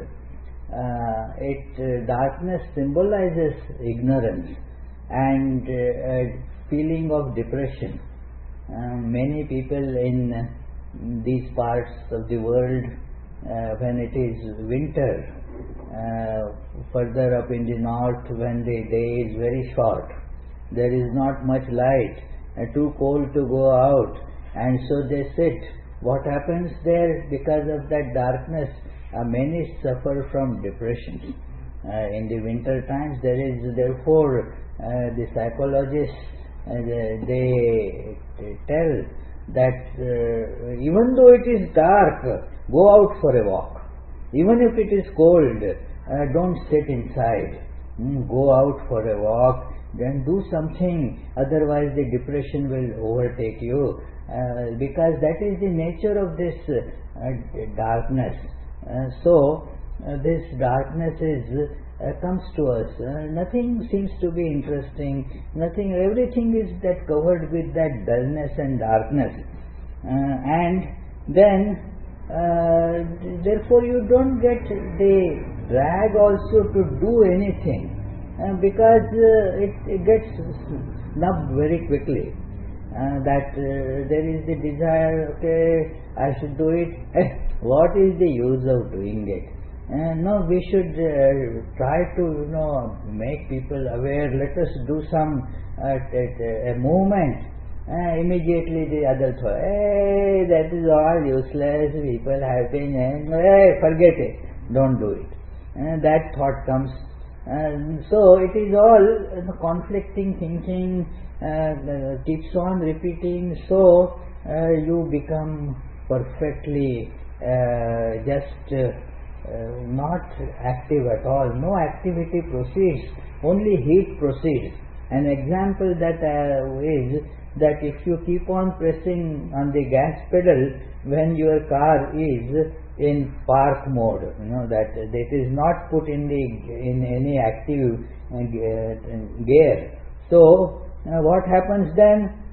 Uh, it uh, darkness symbolizes ignorance and uh, a feeling of depression. Uh, many people in uh, these parts of the world, uh, when it is winter, uh, further up in the north, when the day is very short, there is not much light, uh, too cold to go out, and so they sit. What happens there? Because of that darkness, uh, many suffer from depression. Uh, in the winter times, there is therefore uh, the psychologists uh, they, they tell that uh, even though it is dark, go out for a walk. Even if it is cold, uh, don't sit inside. Mm, go out for a walk. Then do something. Otherwise, the depression will overtake you. Uh, because that is the nature of this uh, darkness. Uh, so uh, this darkness is uh, comes to us. Uh, nothing seems to be interesting. Nothing. Everything is that covered with that dullness and darkness. Uh, and then, uh, therefore, you don't get the drag also to do anything uh, because uh, it, it gets snubbed very quickly. Uh, that uh, there is the desire, okay, I should do it. Eh, what is the use of doing it? Uh, no, we should uh, try to, you know, make people aware. Let us do some uh, t- t- a movement. Uh, immediately the other thought, hey, that is all useless. People have been, hey, forget it. Don't do it. Uh, that thought comes. Uh, so it is all uh, conflicting thinking. Uh, keeps on repeating, so uh, you become perfectly uh, just uh, uh, not active at all. No activity proceeds, only heat proceeds. An example that uh, is that if you keep on pressing on the gas pedal when your car is in park mode, you know that it is not put in the in any active uh, gear. So Uh, what happens then?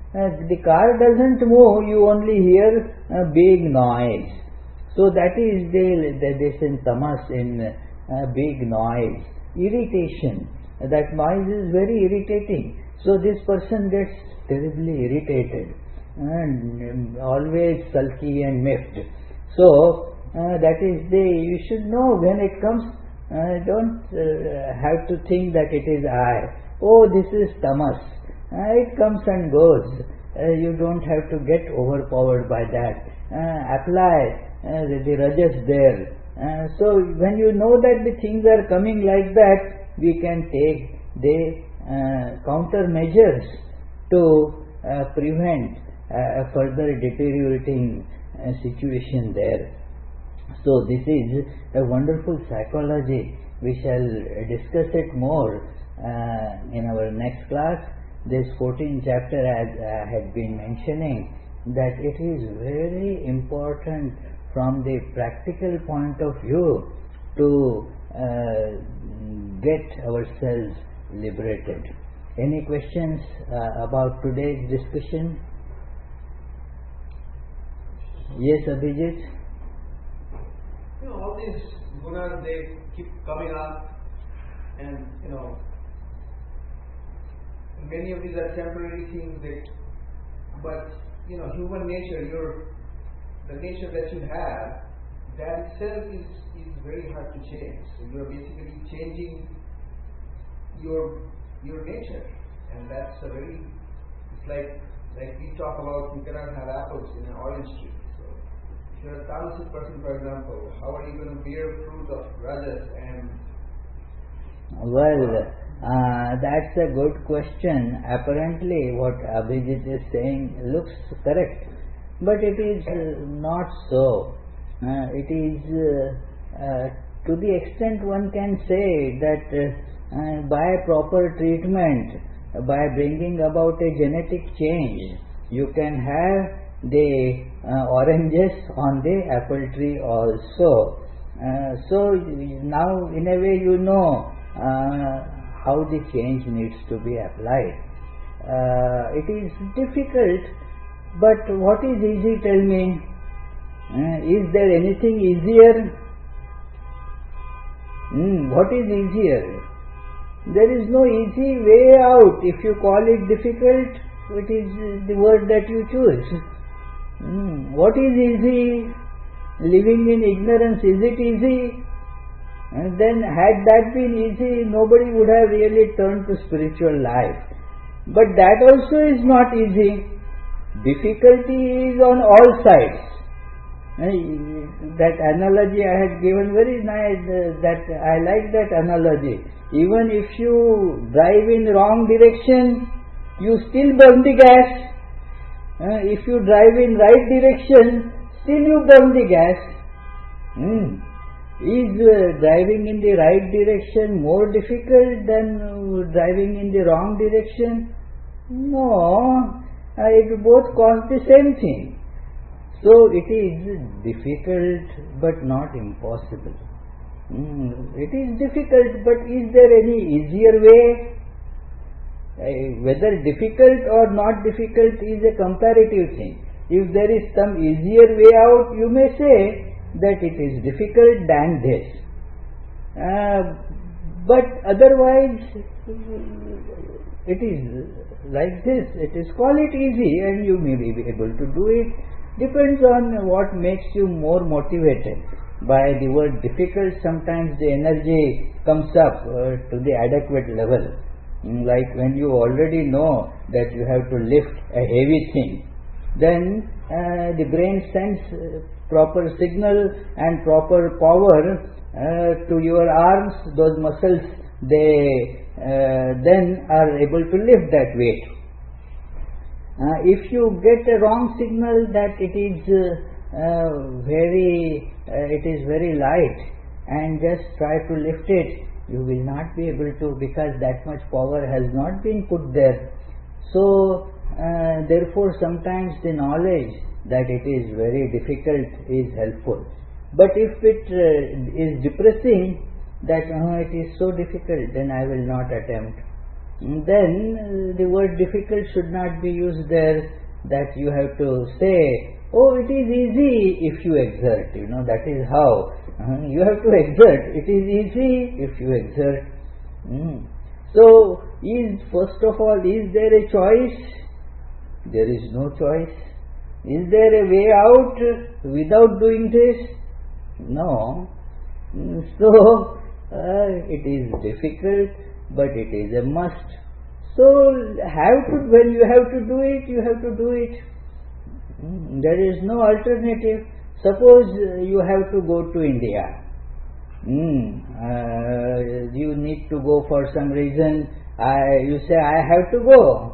Uh, the car doesn't move, you only hear a big noise. So that is the, the this in tamas, in uh, big noise, irritation. That noise is very irritating. So this person gets terribly irritated and um, always sulky and miffed. So uh, that is the, you should know when it comes, uh, don't uh, have to think that it is I. Oh, this is tamas. Uh, it comes and goes. Uh, you don't have to get overpowered by that. Uh, apply uh, the, the rajas there. Uh, so when you know that the things are coming like that, we can take the uh, countermeasures to uh, prevent uh, a further deteriorating uh, situation there. So this is a wonderful psychology. We shall discuss it more uh, in our next class. This fourteenth chapter, as I had been mentioning, that it is very important from the practical point of view to uh, get ourselves liberated. Any questions uh, about today's discussion? Yes, Abhijit? You know, all these gunas, they keep coming up, and you know, many of these are temporary things. They, but you know, human nature, your the nature that you have, that itself is is very hard to change. So you are basically changing your your nature, and that's a very. It's like like we talk about, you cannot have apples in an orange tree. So if you're a tamasic person, for example, how are you going to bear fruit of rajas and? Well. Uh, that's a good question. Apparently what Abhijit is saying looks correct, but it is uh, not so. Uh, it is uh, uh, to the extent one can say that uh, uh, by proper treatment, by bringing about a genetic change, you can have the uh, oranges on the apple tree also. Uh, so now in a way you know uh, how the change needs to be applied. Uh, it is difficult, but what is easy, tell me? Uh, is there anything easier? Mm, what is easier? There is no easy way out. If you call it difficult, it is the word that you choose. Mm, what is easy? Living in ignorance, is it easy? And then had that been easy, nobody would have really turned to spiritual life. But that also is not easy. Difficulty is on all sides. That analogy I had given, very nice, uh, that I like that analogy. Even if you drive in wrong direction, you still burn the gas. Uh, if you drive in right direction, still you burn the gas. Hmm. Is uh, driving in the right direction more difficult than uh, driving in the wrong direction? No, uh, it both cause the same thing. So it is difficult but not impossible. Mm, it is difficult, but is there any easier way? Uh, whether difficult or not difficult is a comparative thing. If there is some easier way out, you may say that it is difficult than this. Uh, but otherwise, it is like this. It is call it easy and you may be able to do it. Depends on what makes you more motivated. By the word difficult, sometimes the energy comes up uh, to the adequate level. Like when you already know that you have to lift a heavy thing, then uh, the brain sends uh, proper signal and proper power uh, to your arms. Those muscles, they uh, then are able to lift that weight. Uh, if you get a wrong signal that it is uh, uh, very, uh, it is very light, and just try to lift it, you will not be able to, because that much power has not been put there. So uh, therefore sometimes the knowledge that it is very difficult is helpful. But if it uh, is depressing, that oh, it is so difficult, then I will not attempt. then uh, the word difficult should not be used there, that you have to say, oh, it is easy if you exert, you know, that is how. Uh, you have to exert, it is easy if you exert. Mm. So, is, first of all, is there a choice? There is no choice. Is there a way out without doing this? No. Mm, so, uh, it is difficult, but it is a must. So, have to, when you have to do it, you have to do it. Mm, there is no alternative. Suppose uh, you have to go to India. Mm, uh, you need to go for some reason. I, you say, I have to go.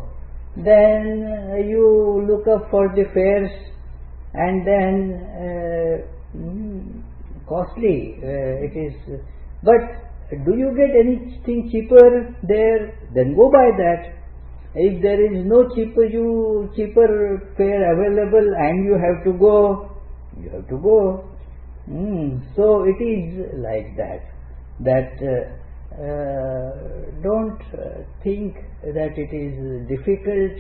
Then uh, you look up for the fares, and then uh, mm, costly uh, it is. But do you get anything cheaper there? Then go by that. If there is no cheaper you cheaper fare available and you have to go, you have to go. Mm, so it is like that. That uh, uh, don't uh, think that it is difficult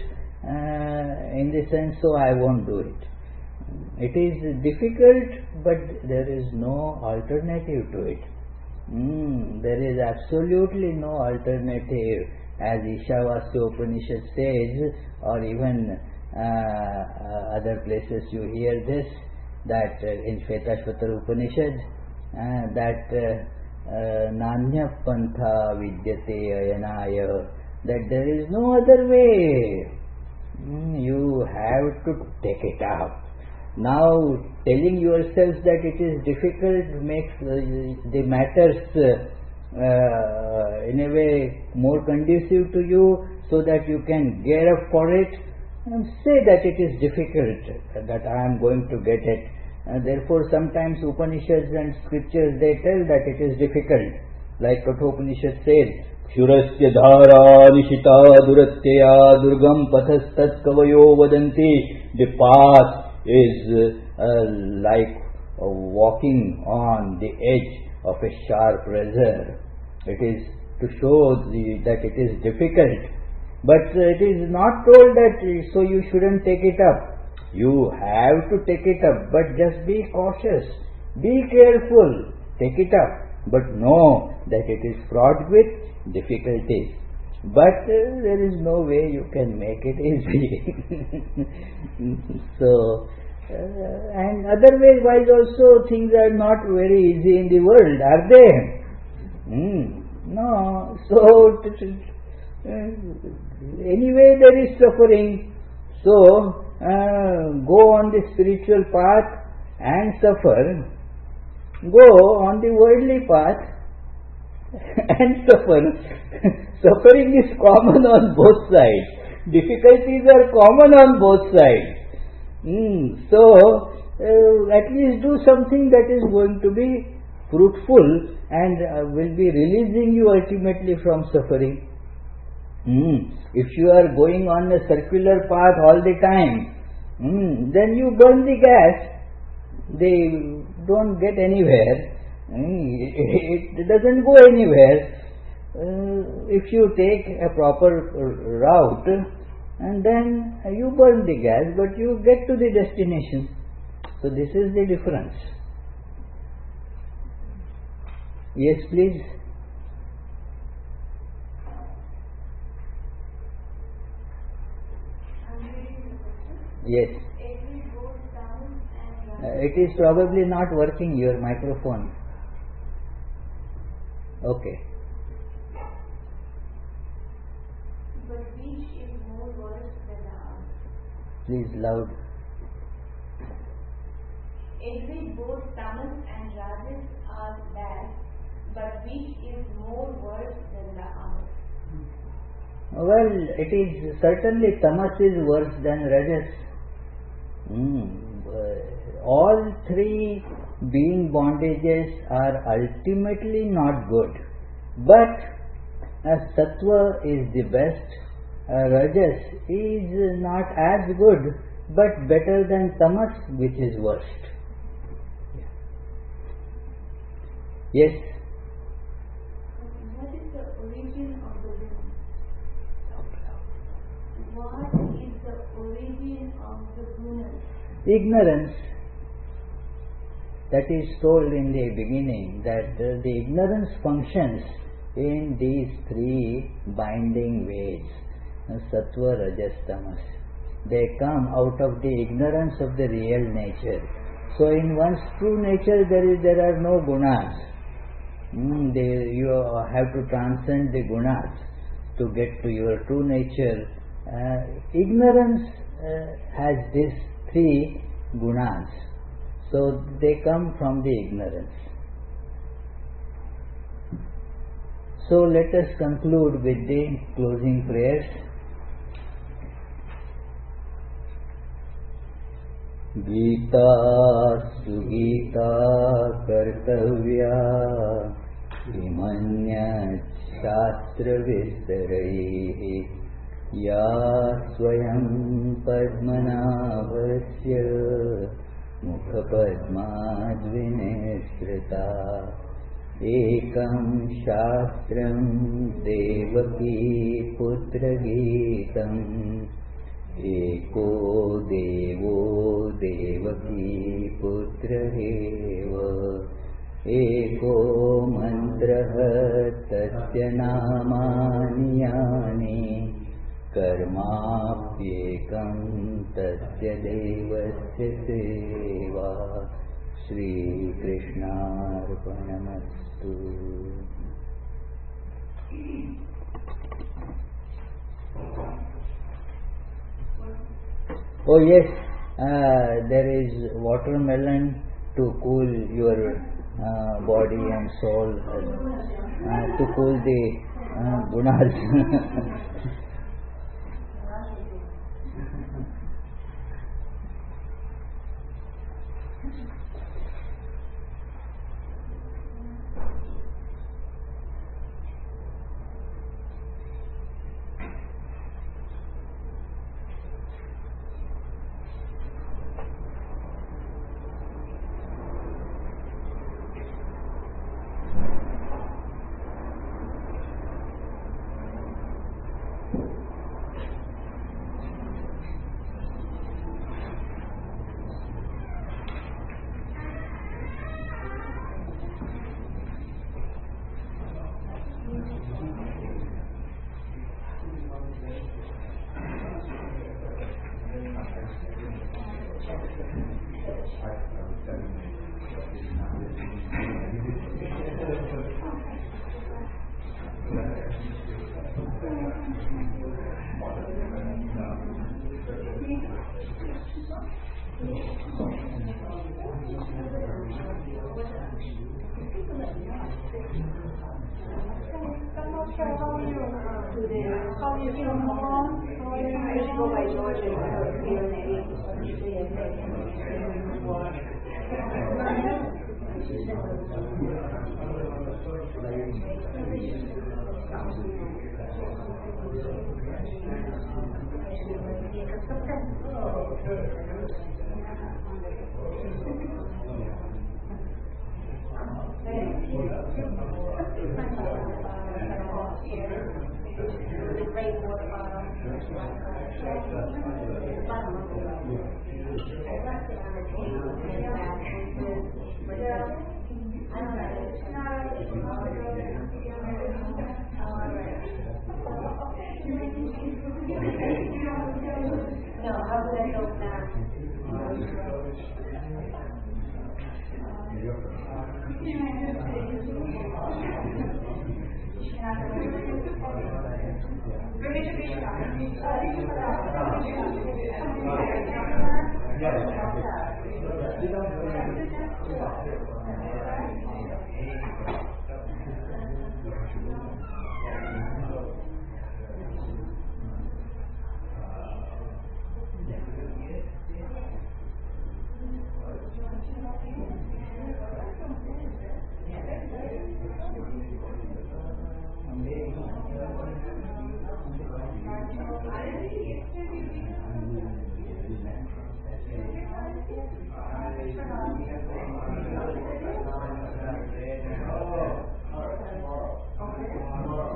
uh, in the sense, so I won't do it. It is difficult, but there is no alternative to it. Mm, there is absolutely no alternative, as Ishavasya Upanishad says, or even uh, uh, other places you hear this, that uh, in Shvetashvatara Upanishad, uh, that uh, uh, Nanya Pantha Vidyate Ayanaya, that there is no other way. Mm, you have to take it up. Now, telling yourself that it is difficult makes uh, the matters uh, uh, in a way more conducive to you, so that you can gear up for it and say that it is difficult, that I am going to get it. Uh, therefore, sometimes Upanishads and scriptures, they tell that it is difficult. Like Kathopanishad says, Shurasya dhara nishita duratya durgam pathastat kavayo vadanti. The path is uh, like uh, walking on the edge of a sharp razor. It is to show the, that it is difficult. But uh, it is not told that uh, so you shouldn't take it up. You have to take it up, but just be cautious, be careful, take it up, but know that it is fraught with difficulties. But uh, there is no way you can make it easy. So, uh, and otherwise also things are not very easy in the world, are they? Mm, no. So, t- t- uh, anyway there is suffering. So, uh, go on the spiritual path and suffer. Go on the worldly path and suffer. Suffering is common on both sides. Difficulties are common on both sides. Mm, so, uh, at least do something that is going to be fruitful and uh, will be releasing you ultimately from suffering. Mm, if you are going on a circular path all the time, mm, then you burn the gas. They don't get anywhere. Mm, it, it doesn't go anywhere. Uh, if you take a proper route, and then you burn the gas, but you get to the destination. So this is the difference. Yes, please. Yes. Uh, it is probably not working, your microphone. Okay. But which is more worse than the other? Please loud. Every both tamas and rajas are bad, but which is more worse than the other? Well, it is certainly tamas is worse than rajas. Mm. Uh, all three being bondages are ultimately not good, but uh, sattva is the best. Uh, rajas is not as good, but better than tamas, which is worst. Yes. What is the origin of the wind? the gunas. Ignorance, that is told in the beginning, that uh, the ignorance functions in these three binding ways, uh, sattva, rajas, tamas. They come out of the ignorance of the real nature. So in one's true nature there is there are no gunas. Mm, they, you have to transcend the gunas to get to your true nature. Uh, ignorance uh, has these three gunas. So they come from the ignorance. So let us conclude with the closing prayers. Gita sugita kartavya imanyat shastra vistaraihi ya swayam padmanabhasya mukha padmadvinesrita ekam shastram devaki putra gitam एको देवो देवकी पुत्रः एको मन्त्रः तस्य नामानि यानि कर्माप्येकं तस्य देवस्य सेवा श्रीकृष्णार्पणमस्तु. Oh yes, uh, there is watermelon to cool your uh, body and soul, uh, to cool the uh, gunas. Okay.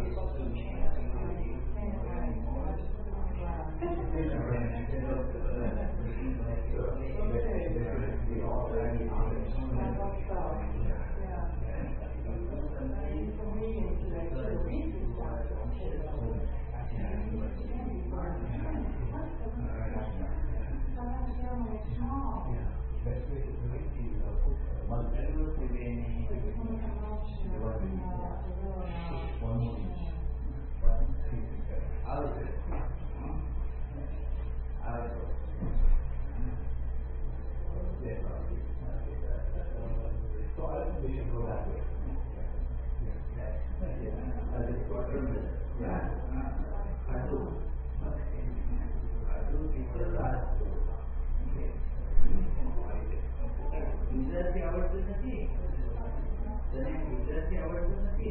Gujarati આવડતું નથી, તને ગુજરાતી આવડતું નથી,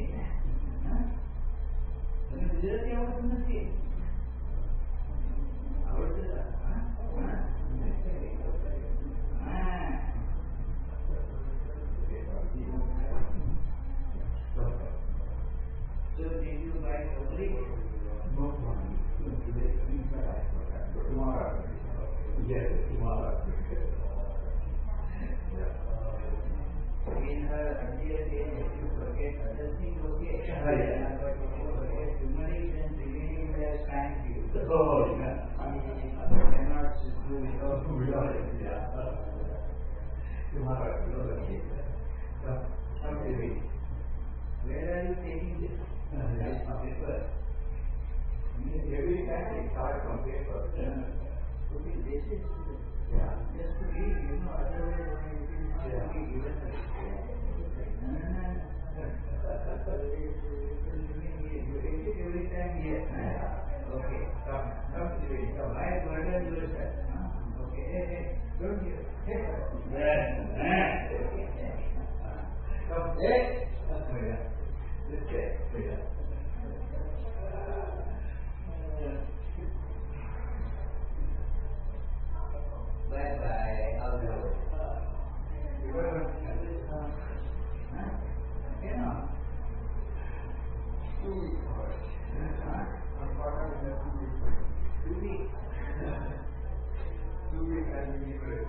તને ગુજરાતી આવડતું નથી, આવડતું So did you buy Kobri? No, tomorrow. Yes, tomorrow. In her earlier days, if you forget other things, okay. Yeah. But if you forget turmeric, then remaining there thank you. Oh, yeah. I cannot do without without it. Yeah. Tomorrow. Come, come to me. Where are you taking this? Uh, yes, from paper. Every time I start from paper. Yeah. Okay, this is yeah. Just to read, you know, otherwise when it is not yeah. to be given. You take it every time, yes. Okay, come, come to it. Come, I murder yourself. Okay, hey, hey, don't you? Hey, come, hey. This way, yeah. Bye bye. I'll go. You know, two weeks. Two weeks. Two weeks I will be ready.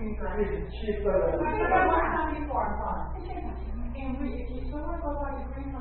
And we, if someone goes like a green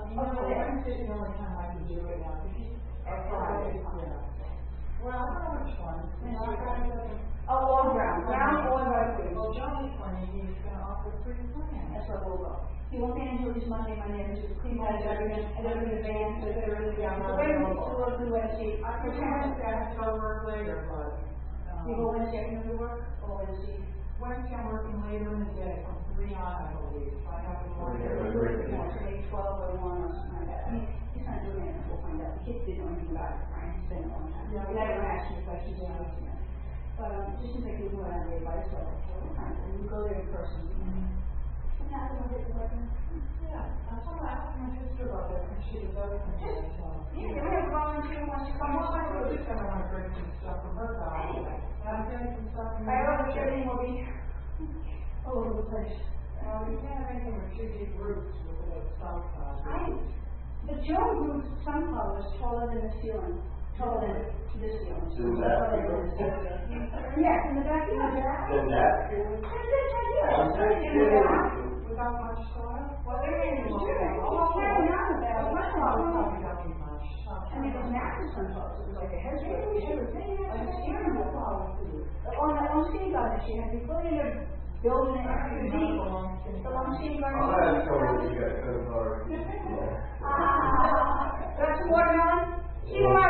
You know, Wednesday's the only time I can do it now, because or Friday, yeah. Well, I don't know which one. You know, I got it. Oh, all ground, ground or right wings. Well, Johnny's funny, he's gonna offer free plans. That's what we'll go. He won't pay until this Monday, Monday, which is clean out everything, and then in advance, so they're really down. So wait a minute, so we'll do Wednesday. I could Wednesday, I have to go to work later, but. um, You go Wednesday afternoon to work, or Wednesday? Wednesday, I'm working later in the day, from three on, I believe, so I have to work. Yeah, Or but- yeah, so maybe twelve or one or something like that. I mean, he's not doing it, we'll find out. The kids didn't know anything about it, right? It's been a long time. Yeah. They never asked me questions, they asked me. But, um, it just seems like people around the advice, so, we'll find it, and you go there in person. What happened with it, like, Yeah, I told her, I asked my sister about that, and she was open to it, so. yeah, we have a volunteer who wants to come I'm on. also really gonna wanna bring some stuff from her house. Anyway. And I'm doing some stuff from. I don't know, everything will be all over the place. Well, we can't have anything with two deep roots with the south side. I, the Joe Group's sunflower is taller than the ceiling, taller than this ceiling. In that Taller than field? this ceiling. Yes, in the backyard. In that field? That's it, right here. I'm saying, In the back. Without much soil? Well, there is, Well, sure, yeah. well, carrying on with that, Well, but my my father father, probably don't need much. I mean, it was massive sunflowers, it was like a head Maybe we should have taken it Like a as a steering wheel. flower food. On the, on Sea Garden, she had before they ended up building it extra deep. The long skinny. The long Sea Garden. I'll ask her when you get to the car. Ah, that's watermelon. See you